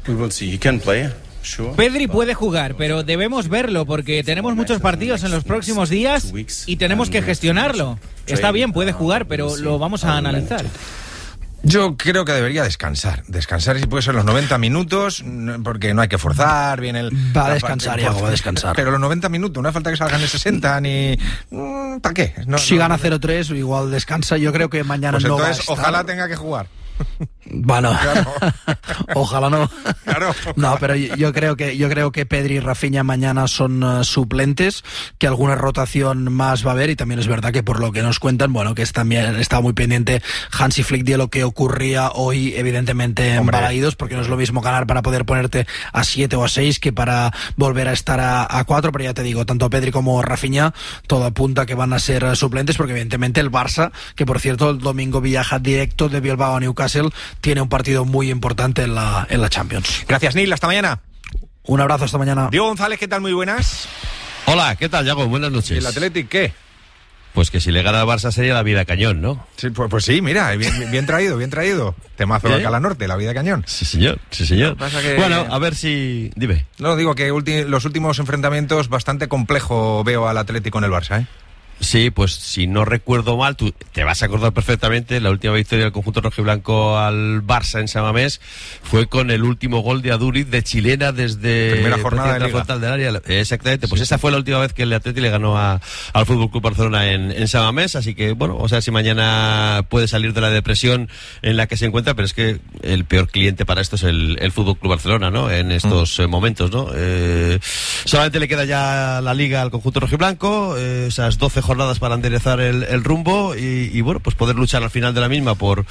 [SPEAKER 24] Pedri puede jugar, pero debemos verlo porque tenemos muchos partidos en los próximos días y tenemos que gestionarlo. Está bien, puede jugar, pero lo vamos a analizar.
[SPEAKER 2] Yo creo que debería descansar si puede ser los 90 minutos, porque no hay que forzar bien
[SPEAKER 23] va a descansar, Iago, va a descansar.
[SPEAKER 2] Pero los 90 minutos, no hace falta que salgan de 60 ni... ¿Para qué?
[SPEAKER 23] Si gana 0-3, igual descansa. Yo creo que mañana
[SPEAKER 2] pues
[SPEAKER 23] no va a
[SPEAKER 2] estar. Ojalá tenga que jugar.
[SPEAKER 23] Bueno, claro. Ojalá no.
[SPEAKER 2] Claro, ojalá.
[SPEAKER 23] No, pero yo creo que Pedri y Rafinha mañana son suplentes, que alguna rotación más va a haber, y también es verdad que por lo que nos cuentan, que también está muy pendiente Hansi Flick de lo que ocurría hoy, evidentemente en Balaídos, porque no es lo mismo ganar para poder ponerte a 7 o a 6 que para volver a estar a 4, pero ya te digo, tanto Pedri como Rafinha, todo apunta que van a ser suplentes, porque evidentemente el Barça, que por cierto el domingo viaja directo de Bilbao a Newcastle, tiene un partido muy importante en la Champions.
[SPEAKER 2] Gracias, Neil, hasta mañana.
[SPEAKER 23] Un abrazo, hasta mañana.
[SPEAKER 2] Diego González, ¿qué tal? Muy buenas.
[SPEAKER 25] Hola, ¿qué tal, Iago? Buenas noches.
[SPEAKER 2] ¿Y el Athletic qué?
[SPEAKER 1] Pues que si le gana al Barça sería la vida cañón, ¿no?
[SPEAKER 2] Sí, pues sí, mira, bien traído. Temazo de Alcalá Norte, la vida cañón.
[SPEAKER 1] Sí, señor. Bueno, a ver si... Dime.
[SPEAKER 2] No, digo que los últimos enfrentamientos bastante complejo veo al Atlético en el Barça, ¿eh?
[SPEAKER 1] Sí, pues si no recuerdo mal, tú te vas a acordar perfectamente, la última victoria del conjunto rojiblanco al Barça en San Mamés fue con el último gol de Aduriz de chilena desde
[SPEAKER 2] primera jornada de la
[SPEAKER 1] frontal del área. Exactamente, pues esa fue la última vez que el Atleti le ganó al Fútbol Club Barcelona en San Mamés, así que bueno, o sea, si mañana puede salir de la depresión en la que se encuentra, pero es que el peor cliente para esto es el Fútbol Club Barcelona, ¿no? En estos momentos, ¿no? Solamente le queda ya la Liga al conjunto rojiblanco, esas 12 jornadas para enderezar el rumbo y bueno, pues poder luchar al final de la misma por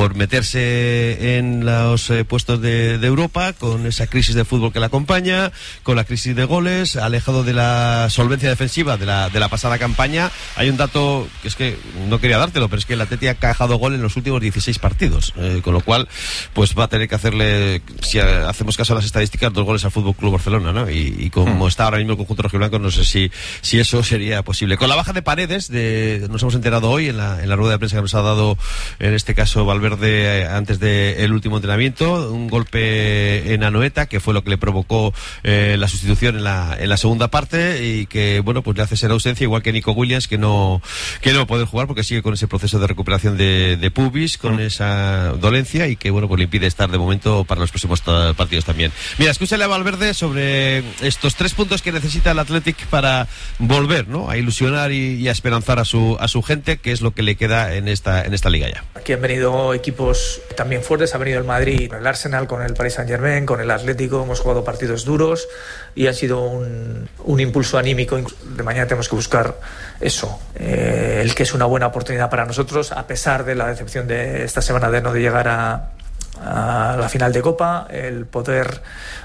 [SPEAKER 1] meterse en los puestos de Europa, con esa crisis de fútbol que la acompaña, con la crisis de goles, alejado de la solvencia defensiva de la pasada campaña. Hay un dato que es que no quería dártelo, pero es que el Atleti ha encajado gol en los últimos 16 partidos, con lo cual pues va a tener que hacerle, si hacemos caso a las estadísticas, 2 goles al Fútbol Club Barcelona, ¿no? Y como está ahora mismo el conjunto rojiblanco, no sé si eso sería posible. Con la baja de Paredes, nos hemos enterado hoy en la rueda de prensa que nos ha dado, en este caso Valverde, antes del último entrenamiento, un golpe en Anoeta, que fue lo que le provocó la sustitución en la segunda parte, y que bueno, pues le hace ser ausencia, igual que Nico Williams, que no puede jugar porque sigue con ese proceso de recuperación de pubis, con esa dolencia, y que bueno, pues le impide estar de momento para los próximos partidos también. Mira, escúchale a Valverde sobre estos 3 puntos que necesita el Athletic para volver, ¿no?, a ilusionar y a esperanzar a su gente, que es lo que le queda en esta liga ya.
[SPEAKER 3] Aquí han venido equipos también fuertes, ha venido el Madrid, el Arsenal, con el Paris Saint-Germain, con el Atlético, hemos jugado partidos duros y ha sido un impulso anímico. De mañana tenemos que buscar eso, el que es una buena oportunidad para nosotros, a pesar de la decepción de esta semana de no llegar a la final de Copa, el poder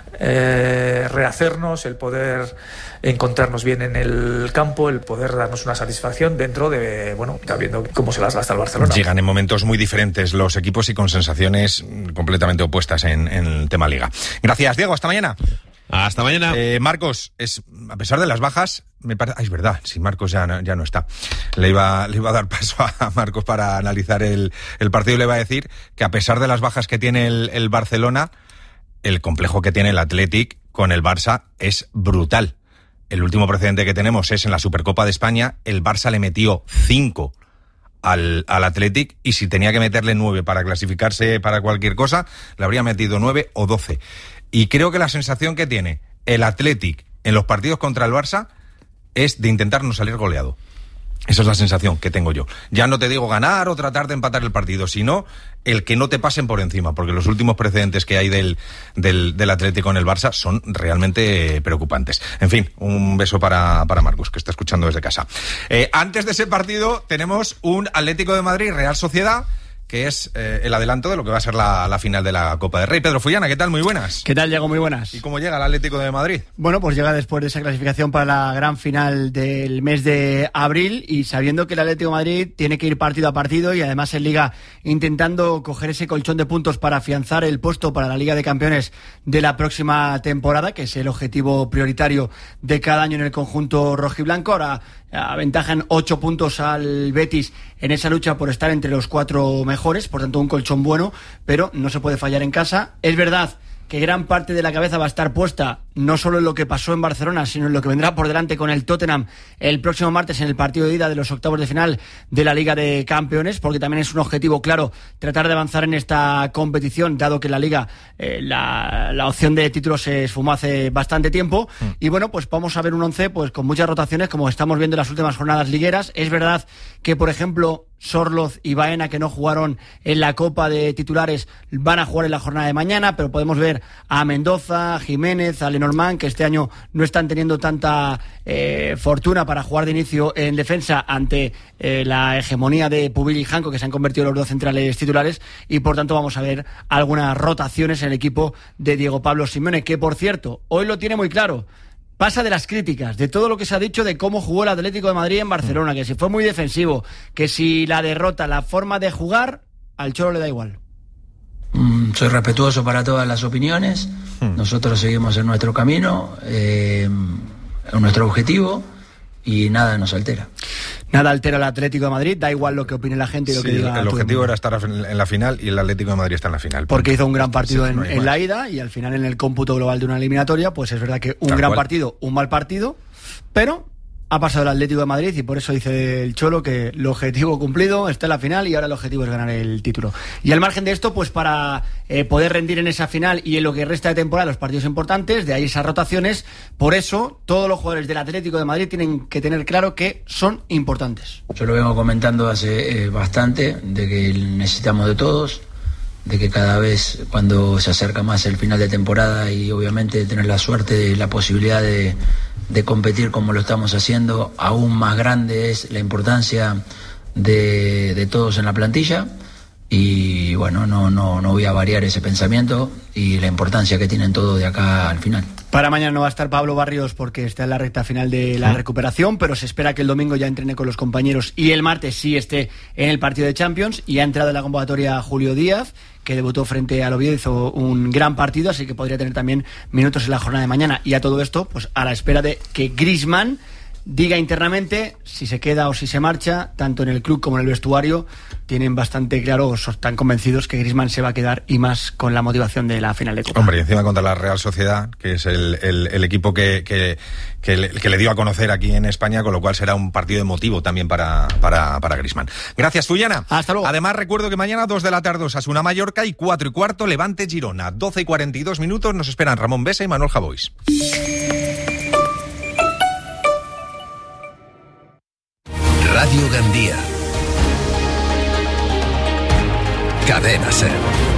[SPEAKER 3] rehacernos, el poder encontrarnos bien en el campo, el poder darnos una satisfacción dentro de, bueno, viendo cómo se las gasta el Barcelona.
[SPEAKER 2] Llegan en momentos muy diferentes los equipos y con sensaciones completamente opuestas en el tema Liga. Gracias, Diego, hasta mañana.
[SPEAKER 1] Hasta mañana.
[SPEAKER 2] Marcos, a pesar de las bajas, me parece... es verdad, si Marcos ya no está. Le iba a dar paso a Marcos para analizar el partido y le iba a decir que a pesar de las bajas que tiene el Barcelona, el complejo que tiene el Athletic con el Barça es brutal. El último precedente que tenemos es en la Supercopa de España. El Barça le metió 5 al Athletic, y si tenía que meterle 9 para clasificarse para cualquier cosa, le habría metido 9 o 12. Y creo que la sensación que tiene el Athletic en los partidos contra el Barça es de intentar no salir goleado. Esa es la sensación que tengo yo. Ya no te digo ganar o tratar de empatar el partido, sino el que no te pasen por encima, porque los últimos precedentes que hay del Atlético en el Barça son realmente preocupantes. En fin, un beso para Marcus, que está escuchando desde casa. Antes de ese partido tenemos un Atlético de Madrid Real Sociedad, que es el adelanto de lo que va a ser la final de la Copa del Rey. Pedro Fullana, ¿qué tal? Muy buenas.
[SPEAKER 4] ¿Qué tal, Diego? Muy buenas.
[SPEAKER 2] ¿Y cómo llega el Atlético de Madrid?
[SPEAKER 4] Bueno, pues llega después de esa clasificación para la gran final del mes de abril, y sabiendo que el Atlético de Madrid tiene que ir partido a partido, y además en Liga intentando coger ese colchón de puntos para afianzar el puesto para la Liga de Campeones de la próxima temporada, que es el objetivo prioritario de cada año en el conjunto rojiblanco. Ahora aventajan 8 puntos al Betis en esa lucha por estar entre los 4 mejores, por tanto un colchón bueno, pero no se puede fallar en casa. Es verdad que gran parte de la cabeza va a estar puesta no solo en lo que pasó en Barcelona, sino en lo que vendrá por delante con el Tottenham el próximo martes en el partido de ida de los octavos de final de la Liga de Campeones, porque también es un objetivo claro tratar de avanzar en esta competición, dado que la Liga, la opción de títulos se esfumó hace bastante tiempo. Y bueno, pues vamos a ver un 11 pues con muchas rotaciones, como estamos viendo en las últimas jornadas ligueras. Es verdad que, por ejemplo, Sorloz y Baena, que no jugaron en la Copa de titulares, van a jugar en la jornada de mañana, pero podemos ver a Mendoza, a Jiménez, a Lenormand, que este año no están teniendo tanta fortuna para jugar de inicio en defensa ante la hegemonía de Pubil y Janko, que se han convertido en los 2 centrales titulares, y por tanto vamos a ver algunas rotaciones en el equipo de Diego Pablo Simeone, que por cierto, hoy lo tiene muy claro. Pasa de las críticas, de todo lo que se ha dicho de cómo jugó el Atlético de Madrid en Barcelona, que si fue muy defensivo, que si la derrota, la forma de jugar, al Cholo le da igual.
[SPEAKER 5] Soy respetuoso para todas las opiniones. Nosotros seguimos en nuestro camino, en nuestro objetivo, y nada nos altera.
[SPEAKER 4] Nada altera al Atlético de Madrid, da igual lo que opine la gente y lo que diga.
[SPEAKER 2] El objetivo era estar en la final y el Atlético de Madrid está en la final.
[SPEAKER 4] Porque hizo un gran partido en la ida y al final en el cómputo global de una eliminatoria, pues es verdad que un gran partido, un mal partido, pero ha pasado el Atlético de Madrid y por eso dice el Cholo que el objetivo cumplido, está en la final y ahora el objetivo es ganar el título. Y al margen de esto, pues para poder rendir en esa final y en lo que resta de temporada los partidos importantes, de ahí esas rotaciones, por eso todos los jugadores del Atlético de Madrid tienen que tener claro que son importantes.
[SPEAKER 5] Yo lo vengo comentando hace bastante, de que necesitamos de todos, de que cada vez cuando se acerca más el final de temporada y obviamente tener la suerte de la posibilidad de competir como lo estamos haciendo, aún más grande es la importancia de todos en la plantilla y bueno, no voy a variar ese pensamiento y la importancia que tienen todos de acá al final.
[SPEAKER 4] Para mañana no va a estar Pablo Barrios porque está en la recta final de la recuperación, pero se espera que el domingo ya entrene con los compañeros y el martes sí esté en el partido de Champions, y ha entrado en la convocatoria Julio Díaz, que debutó frente al Oviedo, hizo un gran partido, así que podría tener también minutos en la jornada de mañana. Y a todo esto, pues a la espera de que Griezmann diga internamente si se queda o si se marcha, tanto en el club como en el vestuario tienen bastante claro, o están convencidos que Griezmann se va a quedar, y más con la motivación de la final de Copa.
[SPEAKER 2] Hombre, y encima contra la Real Sociedad, que es el equipo que le dio a conocer aquí en España, con lo cual será un partido emotivo también para Griezmann. Gracias, Zullana.
[SPEAKER 4] Hasta luego.
[SPEAKER 2] Además, recuerdo que mañana 2 de la tarde Osasuna Mallorca y 4:15 Levante Girona. 12:42 nos esperan Ramón Besa y Manuel Javois.
[SPEAKER 6] Radio Gandía. Cadena SER.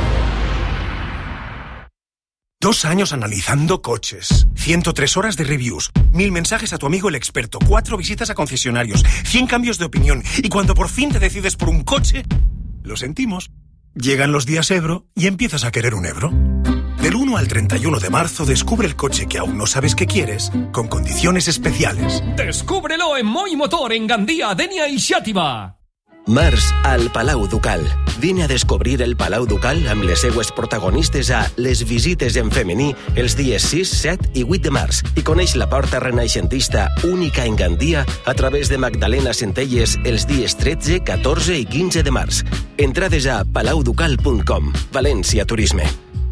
[SPEAKER 7] 2 años analizando coches, 103 horas de reviews, 1000 mensajes a tu amigo el experto, 4 visitas a concesionarios, 100 cambios de opinión, y cuando por fin te decides por un coche, lo sentimos. Llegan los días Ebro y empiezas a querer un Ebro. Del 1 al 31 de marzo descubre el coche que aún no sabes que quieres, con condiciones especiales.
[SPEAKER 9] Descúbrelo en Moi Motor, en Gandía, Denia i Xàtiva.
[SPEAKER 10] Març al Palau Ducal. Vine a descobrir el Palau Ducal amb les seues protagonistes a Les visites en femení els dies 6, 7 i 8 de març i coneix la porta renaixentista única en Gandia a través de Magdalena Centelles els dies 13, 14 i 15 de març. Entrades a palauducal.com. València Turisme.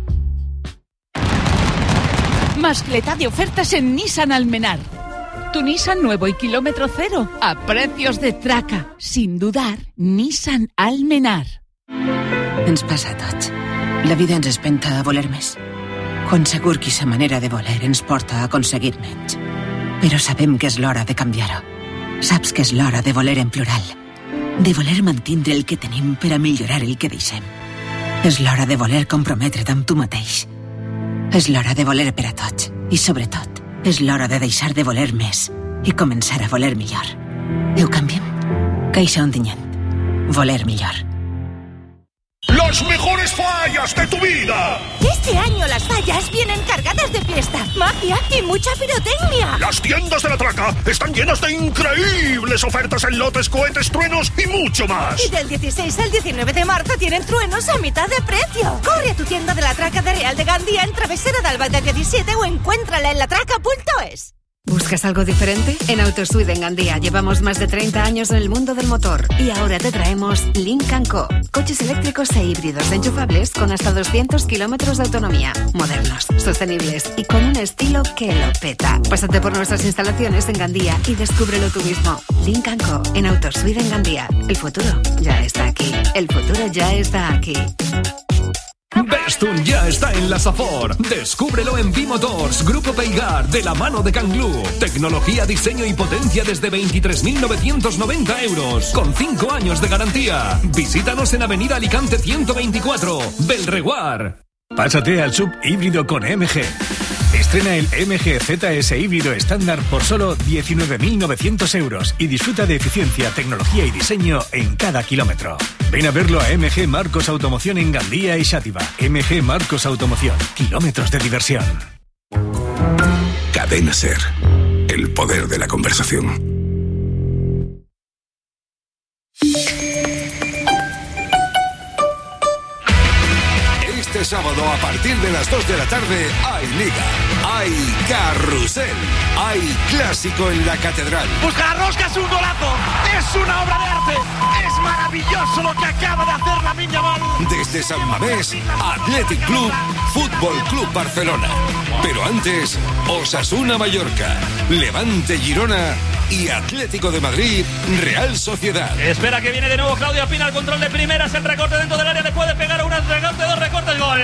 [SPEAKER 25] Mascleta de ofertas en Nissan Almenar. Tu Nissan nuevo y kilómetro cero a precios de traca. Sin dudar, Nissan Almenar.
[SPEAKER 26] Ens passa a tots. La vida ens espenta a voler més. Quan segur que sa manera de voler ens porta a aconseguir menys. Però sabem que és l'hora de canviar-ho. Saps que és l'hora de voler en plural. De voler mantindre el que tenim per a millorar el que deixem. És l'hora de voler comprometre't amb tu mateix. És l'hora de voler per a tots. I sobretot, és l'hora de deixar de voler més i començar a voler millor. Ho canviem? Caixa Ontinyent. Voler millor.
[SPEAKER 7] ¡Las mejores fallas de tu vida!
[SPEAKER 27] Este año las fallas vienen cargadas de fiesta, magia y mucha pirotecnia.
[SPEAKER 7] Las tiendas de la Traca están llenas de increíbles ofertas en lotes, cohetes, truenos y mucho más.
[SPEAKER 27] Y del 16 al 19 de marzo tienen truenos a mitad de precio. Corre a tu tienda de la Traca de Real de Gandía en Travesera de Alba de 17 o encuéntrala en latraca.es.
[SPEAKER 28] ¿Buscas algo diferente? En Autosuide en Gandía llevamos más de 30 años en el mundo del motor y ahora te traemos Lynk & Co. Coches eléctricos e híbridos enchufables con hasta 200 kilómetros de autonomía, modernos, sostenibles y con un estilo que lo peta. Pásate por nuestras instalaciones en Gandía y descúbrelo tú mismo. Lynk & Co. en Autosuide en Gandía. El futuro ya está aquí. El futuro ya está aquí.
[SPEAKER 9] Bestun ya está en la Safor. Descúbrelo en B-Motors, Grupo Peigar, de la mano de Canglú. Tecnología, diseño y potencia desde 23.990 euros, con 5 años de garantía. Visítanos en Avenida Alicante 124, Belreguard.
[SPEAKER 8] Pásate al sub híbrido con MG. Estrena el MG ZS híbrido estándar por solo 19.900 euros y disfruta de eficiencia, tecnología y diseño en cada kilómetro. Ven a verlo a MG Marcos Automoción en Gandía y Xàtiva. MG Marcos Automoción, kilómetros de diversión.
[SPEAKER 6] Cadena SER, el poder de la conversación.
[SPEAKER 11] Este sábado a partir de las 2 de la tarde hay Liga, hay Carrusel, hay Clásico en la Catedral.
[SPEAKER 12] Busca la rosca, es un golazo, es una obra de arte, es maravilloso lo que acaba de hacer Lamine Yamal.
[SPEAKER 11] Desde San Mamés, Athletic Club, Fútbol Club Barcelona. Pero antes, Osasuna Mallorca, Levante Girona y Atlético de Madrid, Real Sociedad.
[SPEAKER 14] Espera que viene de nuevo Claudio Pina al control de primeras, el recorte dentro del área, le puede pegar a un recorte, dos recortes, gol.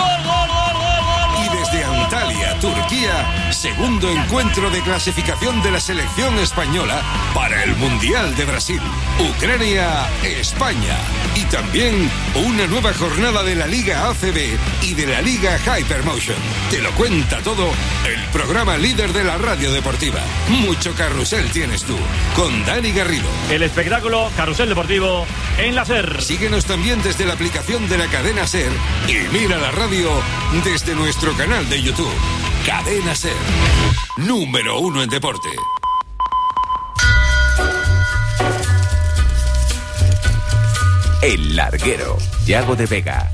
[SPEAKER 11] Y desde Antalya, Turquía, segundo encuentro de clasificación de la selección española para el Mundial de Brasil. Ucrania, España. Y también una nueva jornada de la Liga ACB y de la Liga Hypermotion. Te lo cuenta todo el programa líder de la radio deportiva. Mucho carrusel tienes tú, con Dani Garrido.
[SPEAKER 14] El espectáculo Carrusel Deportivo en la SER.
[SPEAKER 11] Síguenos también desde la aplicación de la cadena SER y mira la radio desde nuestro canal de YouTube. Cadena SER, número 1 en deporte.
[SPEAKER 13] El Larguero, Yago de Vega.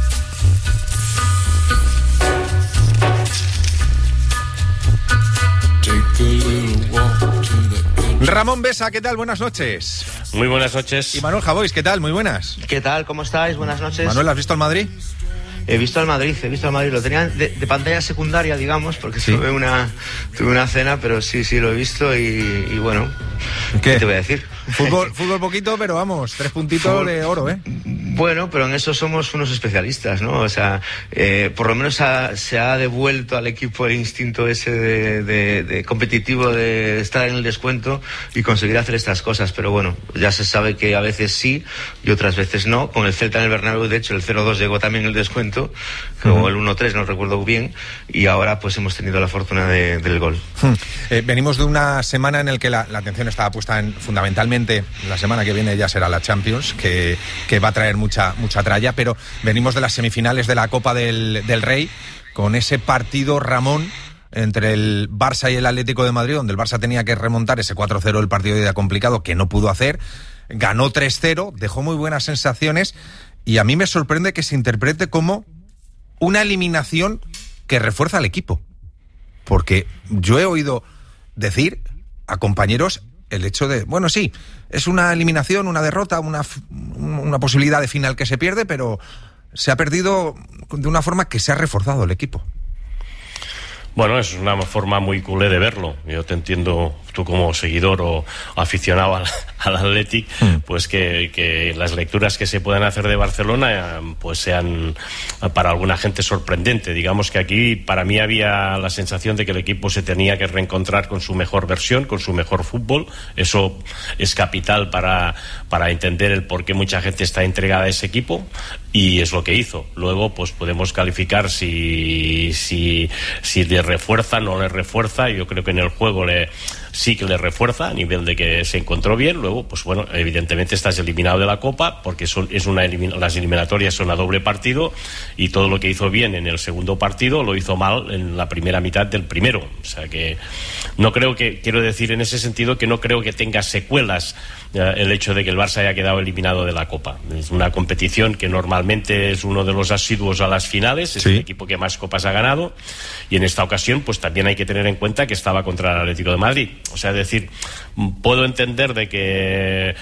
[SPEAKER 2] Ramón Besa, ¿qué tal? Buenas noches.
[SPEAKER 15] Muy buenas noches.
[SPEAKER 2] Y Manuel Javois, ¿qué tal? Muy buenas.
[SPEAKER 16] ¿Qué tal? ¿Cómo estáis? Buenas noches.
[SPEAKER 2] Manuel, ¿has visto al Madrid?
[SPEAKER 16] He visto al Madrid. Lo tenía de pantalla secundaria, digamos, porque
[SPEAKER 2] ¿Sí?
[SPEAKER 16] tuve una cena, pero sí, lo he visto y bueno, ¿qué te voy a decir?
[SPEAKER 2] Fútbol poquito, pero vamos, 3 puntitos de oro, ¿eh?
[SPEAKER 16] Bueno, pero en eso somos unos especialistas, ¿no? O sea, por lo menos se ha devuelto al equipo el instinto ese de competitivo, de estar en el descuento y conseguir hacer estas cosas. Pero bueno, ya se sabe que a veces sí y otras veces no. Con el Celta en el Bernabéu, de hecho, el 0-2 llegó también el descuento, o el 1-3, no recuerdo bien, y ahora pues hemos tenido la fortuna del gol.
[SPEAKER 2] Venimos de una semana en la que la atención estaba puesta fundamentalmente, la semana que viene ya será la Champions, que va a traer mucha tralla, pero venimos de las semifinales de la Copa del Rey, con ese partido, Ramón, entre el Barça y el Atlético de Madrid, donde el Barça tenía que remontar ese 4-0 del partido de ida complicado, que no pudo hacer, ganó 3-0, dejó muy buenas sensaciones, y a mí me sorprende que se interprete como una eliminación que refuerza al equipo, porque yo he oído decir a compañeros el hecho de, bueno, sí, es una eliminación, una derrota, una posibilidad de final que se pierde, pero se ha perdido de una forma que se ha reforzado el equipo.
[SPEAKER 15] Bueno, es una forma muy culé de verlo. Yo te entiendo, tú como seguidor o aficionado al Athletic, pues que las lecturas que se puedan hacer de Barcelona pues sean para alguna gente sorprendente. Digamos que aquí para mí había la sensación de que el equipo se tenía que reencontrar con su mejor versión, con su mejor fútbol. Eso es capital para entender el por qué mucha gente está entregada a ese equipo, y es lo que hizo. Luego pues podemos calificar si le refuerza o no le refuerza. Yo creo que en el juego sí que le refuerza a nivel de que se encontró bien. Luego pues bueno, evidentemente estás eliminado de la Copa porque las eliminatorias son a doble partido, y todo lo que hizo bien en el segundo partido lo hizo mal en la primera mitad del primero. O sea que quiero decir en ese sentido que no creo que tenga secuelas el hecho de que el Barça haya quedado eliminado de la Copa. Es una competición que normalmente es uno de los asiduos a las finales, es el equipo que más copas ha ganado, y en esta ocasión pues también hay que tener en cuenta que estaba contra el Atlético de Madrid. O sea, es decir, puedo entender de que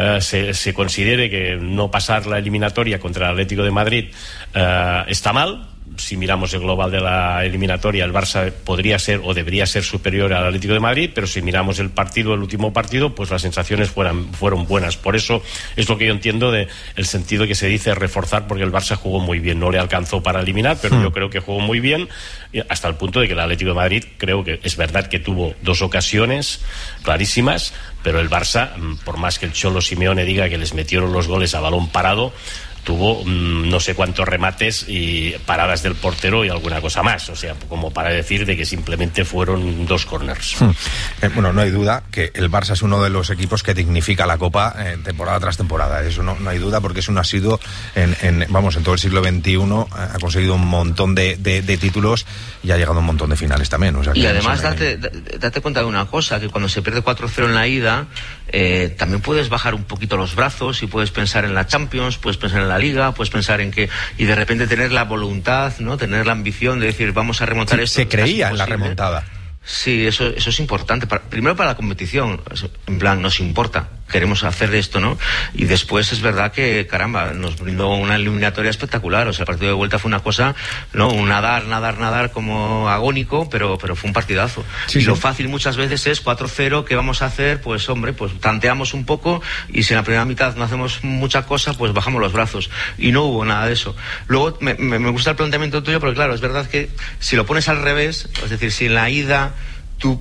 [SPEAKER 15] se considere que no pasar la eliminatoria contra el Atlético de Madrid está mal. Si miramos el global de la eliminatoria, el Barça podría ser o debería ser superior al Atlético de Madrid, pero si miramos el último partido, pues las sensaciones fueron buenas. Por eso es lo que yo entiendo de el sentido que se dice reforzar, porque el Barça jugó muy bien. No le alcanzó para eliminar, pero yo creo que jugó muy bien, hasta el punto de que el Atlético de Madrid, creo que es verdad que tuvo 2 ocasiones clarísimas, pero el Barça, por más que el Cholo Simeone diga que les metieron los goles a balón parado, tuvo no sé cuántos remates y paradas del portero y alguna cosa más, o sea, como para decir de que simplemente fueron 2 corners.
[SPEAKER 2] Bueno, no hay duda que el Barça es uno de los equipos que dignifica la Copa temporada tras temporada, eso no hay duda, porque es un asiduo en todo el siglo XXI, ha conseguido un montón de títulos y ha llegado a un montón de finales también. O sea,
[SPEAKER 16] y además date cuenta de una cosa, que cuando se pierde 4-0 en la ida, también puedes bajar un poquito los brazos y puedes pensar en la Champions, puedes pensar en la Liga, puedes pensar en que, y de repente tener la voluntad, ¿no? Tener la ambición de decir, vamos a remontar esto.
[SPEAKER 2] Se creía en la remontada.
[SPEAKER 16] Sí, eso es importante. Primero para la competición, en plan, nos importa, queremos hacer esto, ¿no? Y después es verdad que, caramba, nos brindó una eliminatoria espectacular. O sea, el partido de vuelta fue una cosa, ¿no? Un nadar como agónico, pero fue un partidazo. Sí, y lo fácil muchas veces es 4-0, ¿qué vamos a hacer? Pues hombre, pues tanteamos un poco y si en la primera mitad no hacemos mucha cosa, pues bajamos los brazos. Y no hubo nada de eso. Luego, me gusta el planteamiento tuyo, porque claro, es verdad que si lo pones al revés, es decir, si en la ida tú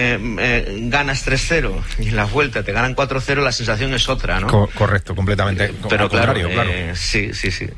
[SPEAKER 16] ganas 3-0 y en la vuelta te ganan 4-0, la sensación es otra, ¿no?
[SPEAKER 2] Correcto, completamente.
[SPEAKER 16] Pero claro,
[SPEAKER 2] claro.
[SPEAKER 16] Sí.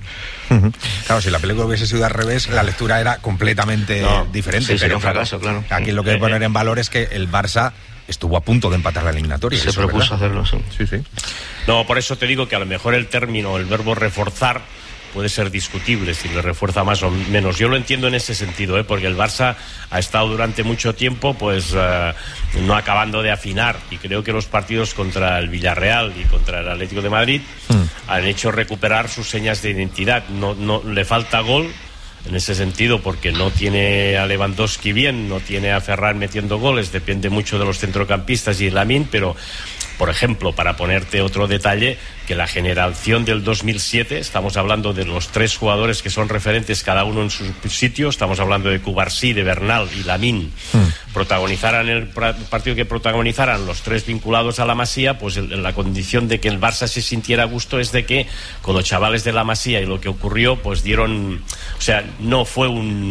[SPEAKER 2] Claro, si la película hubiese sido al revés, la lectura era completamente diferente.
[SPEAKER 16] Sí, sería un fracaso, claro.
[SPEAKER 2] Aquí lo que hay que poner en valor es que el Barça estuvo a punto de empatar la eliminatoria.
[SPEAKER 16] Se propuso hacerlo, sí.
[SPEAKER 15] No, por eso te digo que a lo mejor el verbo reforzar puede ser discutible si le refuerza más o menos. Yo lo entiendo en ese sentido, porque el Barça ha estado durante mucho tiempo pues no acabando de afinar, y creo que los partidos contra el Villarreal y contra el Atlético de Madrid han hecho recuperar sus señas de identidad. No le falta gol en ese sentido, porque no tiene a Lewandowski bien, no tiene a Ferran metiendo goles, depende mucho de los centrocampistas y Lamine, pero por ejemplo, para ponerte otro detalle, que la generación del 2007, estamos hablando de los 3 jugadores que son referentes cada uno en su sitio, estamos hablando de Cubarsí, de Bernal y Lamine, protagonizaran el partido que protagonizaran los 3 vinculados a la Masía, pues la condición de que el Barça se sintiera a gusto es de que con los chavales de la Masía y lo que ocurrió, pues dieron, o sea, no fue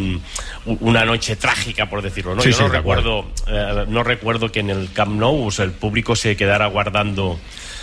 [SPEAKER 15] una noche trágica, por decirlo, ¿no? Yo no recuerdo que en el Camp Nou, o sea, el público se quedara aguardando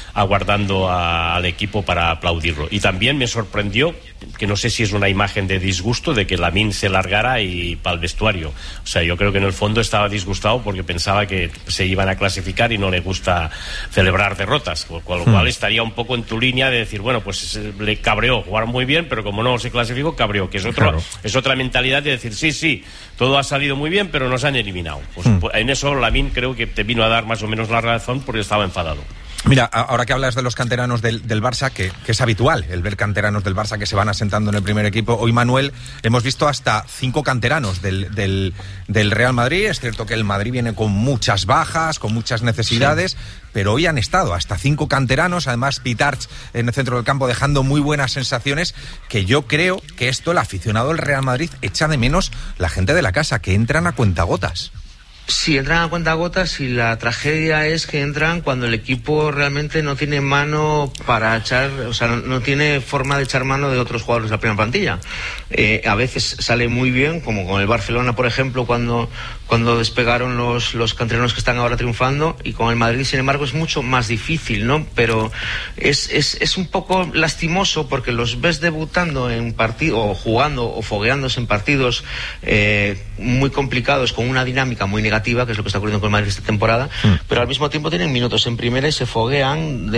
[SPEAKER 15] al equipo para aplaudirlo. Y también me sorprendió, que no sé si es una imagen de disgusto, de que Lamine se largara y para el vestuario. O sea, yo creo que en el fondo estaba disgustado porque pensaba que se iban a clasificar y no le gusta celebrar derrotas, con lo cual estaría un poco en tu línea de decir, bueno, pues le cabreó, jugaron muy bien, pero como no se clasificó, cabreó, que es otra mentalidad de decir, sí, todo ha salido muy bien, pero nos han eliminado. Pues en eso Lamine creo que te vino a dar más o menos la razón, porque estaba enfadado.
[SPEAKER 2] Mira, ahora que hablas de los canteranos del Barça, que es habitual el ver canteranos del Barça que se van asentando en el primer equipo. Hoy, Manuel, hemos visto hasta 5 canteranos del Real Madrid. Es cierto que el Madrid viene con muchas bajas, con muchas necesidades, pero hoy han estado hasta 5 canteranos, además Pitarch en el centro del campo dejando muy buenas sensaciones, que yo creo que esto el aficionado del Real Madrid echa de menos, la gente de la casa, que entran a cuentagotas.
[SPEAKER 16] Sí, entran a cuentagotas, y la tragedia es que entran cuando el equipo realmente no tiene mano para echar, o sea, no tiene forma de echar mano de otros jugadores de la primera plantilla. A veces sale muy bien, como con el Barcelona, por ejemplo, cuando despegaron los canteranos que están ahora triunfando, y con el Madrid, sin embargo, es mucho más difícil, ¿no? Pero es un poco lastimoso, porque los ves debutando en partido, o jugando o fogueándose en partidos muy complicados, con una dinámica muy negativa, que es lo que está ocurriendo con el Madrid esta temporada, pero al mismo tiempo tienen minutos en primera y se foguean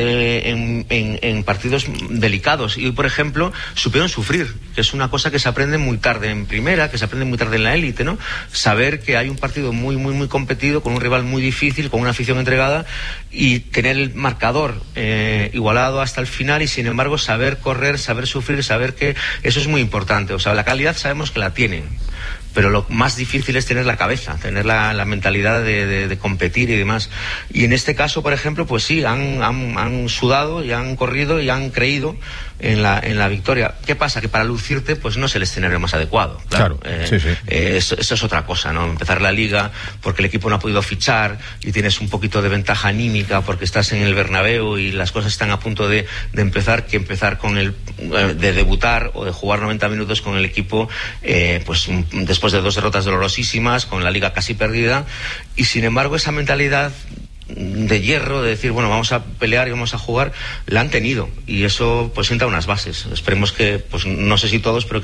[SPEAKER 16] en partidos delicados. Y hoy, por ejemplo, supieron sufrir, que es una cosa que se aprende muy tarde en primera, que se aprende muy tarde en la élite, ¿no? Saber que hay un partido muy, muy, muy competido, con un rival muy difícil, con una afición entregada, y tener el marcador igualado hasta el final, y sin embargo saber correr, saber sufrir, saber que eso es muy importante. O sea, la calidad sabemos que la tienen, pero lo más difícil es tener la cabeza, tener la mentalidad de competir y demás. Y en este caso, por ejemplo, pues sí, han sudado y han corrido y han creído en la victoria. ¿Qué pasa? Que para lucirte, pues no es el escenario más adecuado. Claro. Eso es otra cosa, ¿no? Empezar la liga porque el equipo no ha podido fichar y tienes un poquito de ventaja anímica porque estás en el Bernabéu y las cosas están a punto de empezar, que empezar de debutar o de jugar 90 minutos con el equipo, pues después de 2 derrotas dolorosísimas, con la liga casi perdida, y sin embargo esa mentalidad de hierro, de decir, bueno, vamos a pelear y vamos a jugar, la han tenido, y eso pues sienta unas bases. Esperemos que, pues no sé si todos, pero que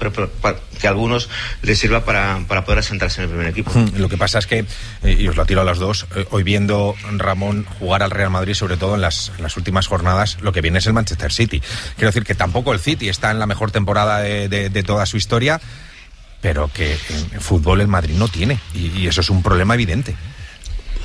[SPEAKER 16] a algunos les sirva para poder asentarse en el primer equipo.
[SPEAKER 2] Lo que pasa es que, y os lo tiro a las dos, hoy viendo Ramón jugar al Real Madrid, sobre todo en las últimas jornadas, lo que viene es el Manchester City. Quiero decir que tampoco el City está en la mejor temporada de toda su historia, pero que en fútbol el Madrid no tiene, y eso es un problema evidente.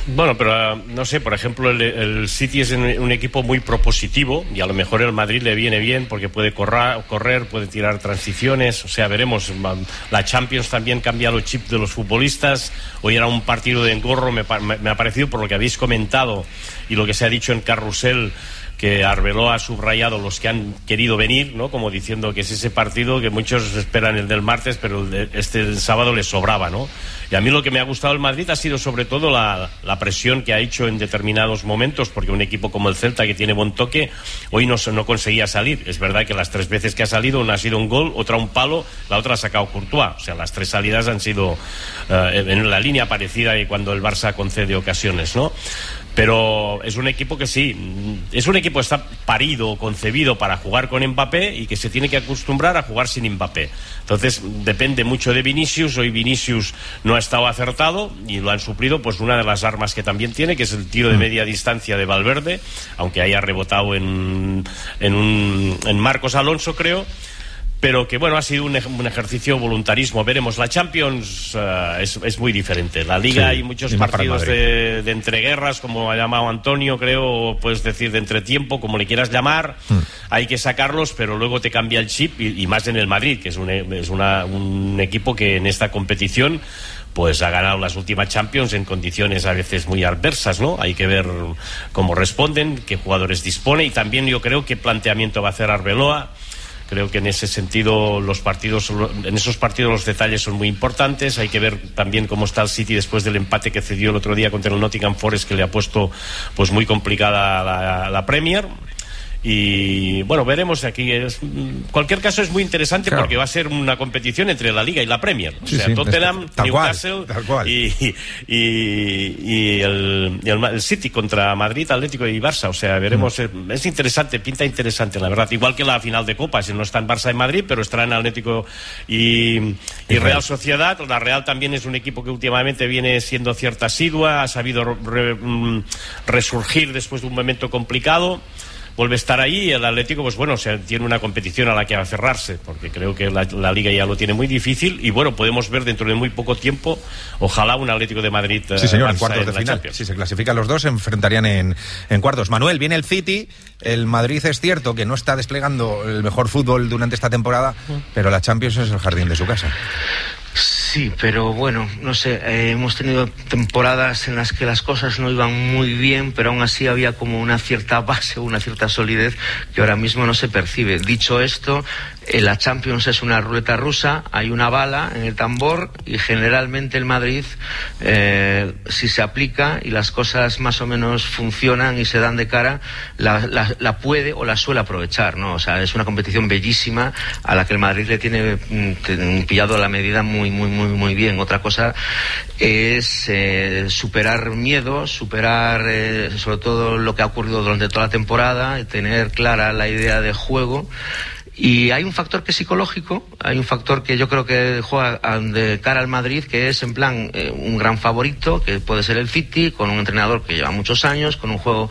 [SPEAKER 15] Bueno, pero no sé, por ejemplo, el City es un equipo muy propositivo y a lo mejor el Madrid le viene bien porque puede correr, puede tirar transiciones, o sea, veremos. La Champions también cambia los chips de los futbolistas. Hoy era un partido de engorro, me ha parecido, por lo que habéis comentado y lo que se ha dicho en Carrusel, que Arbeloa ha subrayado los que han querido venir, ¿no? Como diciendo que es ese partido que muchos esperan el del martes, pero el sábado les sobraba, ¿no? Y a mí lo que me ha gustado del Madrid ha sido sobre todo la presión que ha hecho en determinados momentos, porque un equipo como el Celta, que tiene buen toque, hoy no conseguía salir. Es verdad que las 3 veces que ha salido, una ha sido un gol, otra un palo, la otra ha sacado Courtois. O sea, las 3 salidas han sido en la línea parecida y cuando el Barça concede ocasiones, ¿no? Pero es un equipo que sí, es un equipo que está parido, concebido para jugar con Mbappé y que se tiene que acostumbrar a jugar sin Mbappé. Entonces depende mucho de Vinicius. Hoy Vinicius no ha estado acertado y lo han suplido pues una de las armas que también tiene, que es el tiro de media distancia de Valverde, aunque haya rebotado en Marcos Alonso, creo. Pero que bueno, ha sido un ejercicio voluntarismo. Veremos, la Champions es muy diferente. La Liga, sí, hay muchos partidos de entreguerras, como ha llamado Antonio, creo, o puedes decir de entretiempo, como le quieras llamar. Hay que sacarlos, pero luego te cambia el chip, y más en el Madrid, que es un equipo que en esta competición pues ha ganado las últimas Champions en condiciones a veces muy adversas, ¿no? Hay que ver cómo responden, qué jugadores dispone, y también yo creo qué planteamiento va a hacer Arbeloa. Creo que en ese sentido en esos partidos los detalles son muy importantes. Hay que ver también cómo está el City después del empate que cedió el otro día contra el Nottingham Forest, que le ha puesto pues muy complicada la Premier. Y bueno, veremos aquí. Cualquier caso es muy interesante, claro, porque va a ser una competición entre la Liga y la Premier. O sea, Tottenham, Newcastle y el City contra Madrid, Atlético y Barça. O sea, veremos. Es interesante, pinta interesante, la verdad. Igual que la final de Copa, si no está en Barça y Madrid, pero estará en Atlético y Real Sociedad. La Real también es un equipo que últimamente viene siendo cierta asidua, ha sabido resurgir después de un momento complicado. Vuelve a estar ahí, y el Atlético, pues bueno, tiene una competición a la que aferrarse, porque creo que la Liga ya lo tiene muy difícil, y bueno, podemos ver dentro de muy poco tiempo, ojalá, un Atlético de Madrid.
[SPEAKER 2] Sí, señor, en cuartos de final. Si se clasifican los dos, se enfrentarían en cuartos. Manuel, viene el City, el Madrid es cierto que no está desplegando el mejor fútbol durante esta temporada, pero la Champions es el jardín de su casa.
[SPEAKER 16] Sí, pero bueno, no sé, hemos tenido temporadas en las que las cosas no iban muy bien, pero aún así había como una cierta base, una cierta solidez que ahora mismo no se percibe. Dicho esto, la Champions es una ruleta rusa, hay una bala en el tambor, y generalmente el Madrid, si se aplica y las cosas más o menos funcionan y se dan de cara, la puede o la suele aprovechar, ¿no? O sea, es una competición bellísima a la que el Madrid le tiene pillado la medida muy bien. Otra cosa es superar miedos, superar sobre todo lo que ha ocurrido durante toda la temporada, y tener clara la idea de juego. Y hay un factor que es psicológico, hay un factor que yo creo que juega de cara al Madrid, que es en plan un gran favorito, que puede ser el City, con un entrenador que lleva muchos años, con un juego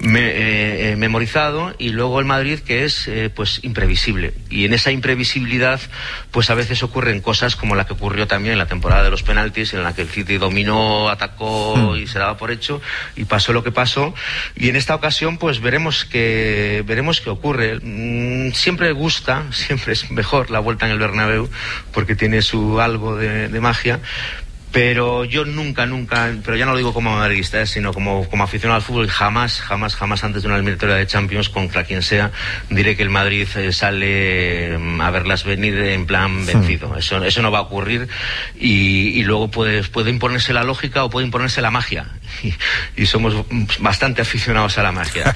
[SPEAKER 16] memorizado, y luego el Madrid, que es pues imprevisible. Y en esa imprevisibilidad pues a veces ocurren cosas como la que ocurrió también en la temporada de los penaltis, en la que el City dominó, atacó y se daba por hecho, y pasó lo que pasó. Y en esta ocasión pues veremos qué ocurre. Siempre es mejor la vuelta en el Bernabéu, porque tiene su algo de magia. Pero yo nunca, pero ya no lo digo como madridista, sino como aficionado al fútbol, jamás antes de una eliminatoria de Champions contra quien sea, diré que el Madrid sale a verlas venir en plan vencido. Eso no va a ocurrir, y luego puede imponerse la lógica o puede imponerse la magia, y somos bastante aficionados a la magia.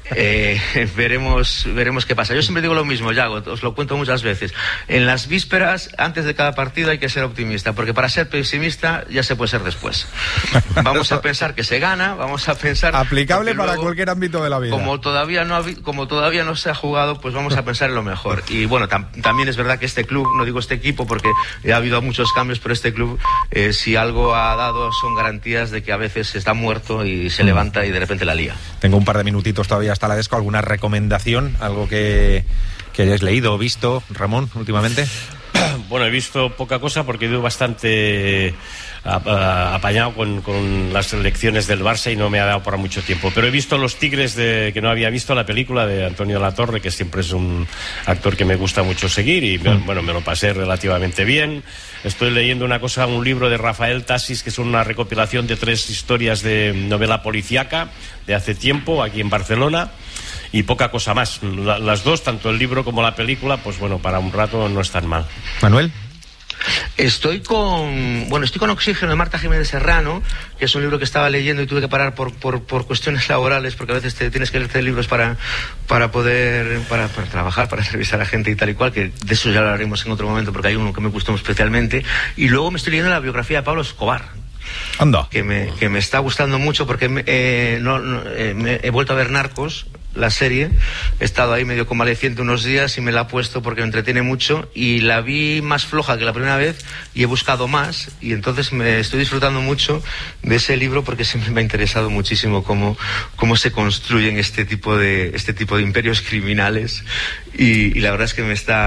[SPEAKER 16] Veremos qué pasa. Yo siempre digo lo mismo, Yago, os lo cuento muchas veces. En las vísperas, antes de cada partido, hay que ser optimista, porque para ser pesimista ya se puede ser después. Vamos a pensar que se gana, vamos a pensar...
[SPEAKER 2] Aplicable para luego, cualquier ámbito de la vida.
[SPEAKER 16] Como todavía no se ha jugado, pues vamos a pensar en lo mejor. Y bueno, también es verdad que este club, no digo este equipo porque ha habido muchos cambios, pero este club, si algo ha dado, son garantías de que a veces está muerto y se levanta y de repente la lía.
[SPEAKER 2] Tengo un par de minutitos todavía hasta la desco. ¿Alguna recomendación? ¿Algo que hayáis leído o visto, Ramón, últimamente?
[SPEAKER 15] Bueno, he visto poca cosa porque he ido bastante apañado con las elecciones del Barça y no me ha dado para mucho tiempo. Pero he visto Los Tigres, que no había visto la película de Antonio Latorre, que siempre es un actor que me gusta mucho seguir, y bueno, me lo pasé relativamente bien. Estoy leyendo un libro de Rafael Tassis, que es una recopilación de 3 historias de novela policíaca de hace tiempo, aquí en Barcelona, y poca cosa más. Las dos, tanto el libro como la película, pues bueno, para un rato no están mal.
[SPEAKER 2] Manuel.
[SPEAKER 16] Estoy con Oxígeno de Marta Jiménez Serrano, que es un libro que estaba leyendo y tuve que parar por cuestiones laborales, porque a veces tienes que leerte libros para trabajar, para entrevistar a gente y tal y cual, que de eso ya hablaremos en otro momento, porque hay uno que me gustó especialmente. Y luego me estoy leyendo la biografía de Pablo Escobar.
[SPEAKER 2] Anda.
[SPEAKER 16] Que me está gustando mucho, porque he vuelto a ver Narcos, la serie. He estado ahí medio convaleciente unos días y me la he puesto porque me entretiene mucho, y la vi más floja que la primera vez y he buscado más, y entonces me estoy disfrutando mucho de ese libro, porque siempre me ha interesado muchísimo cómo se construyen este tipo de imperios criminales, y la verdad es que me está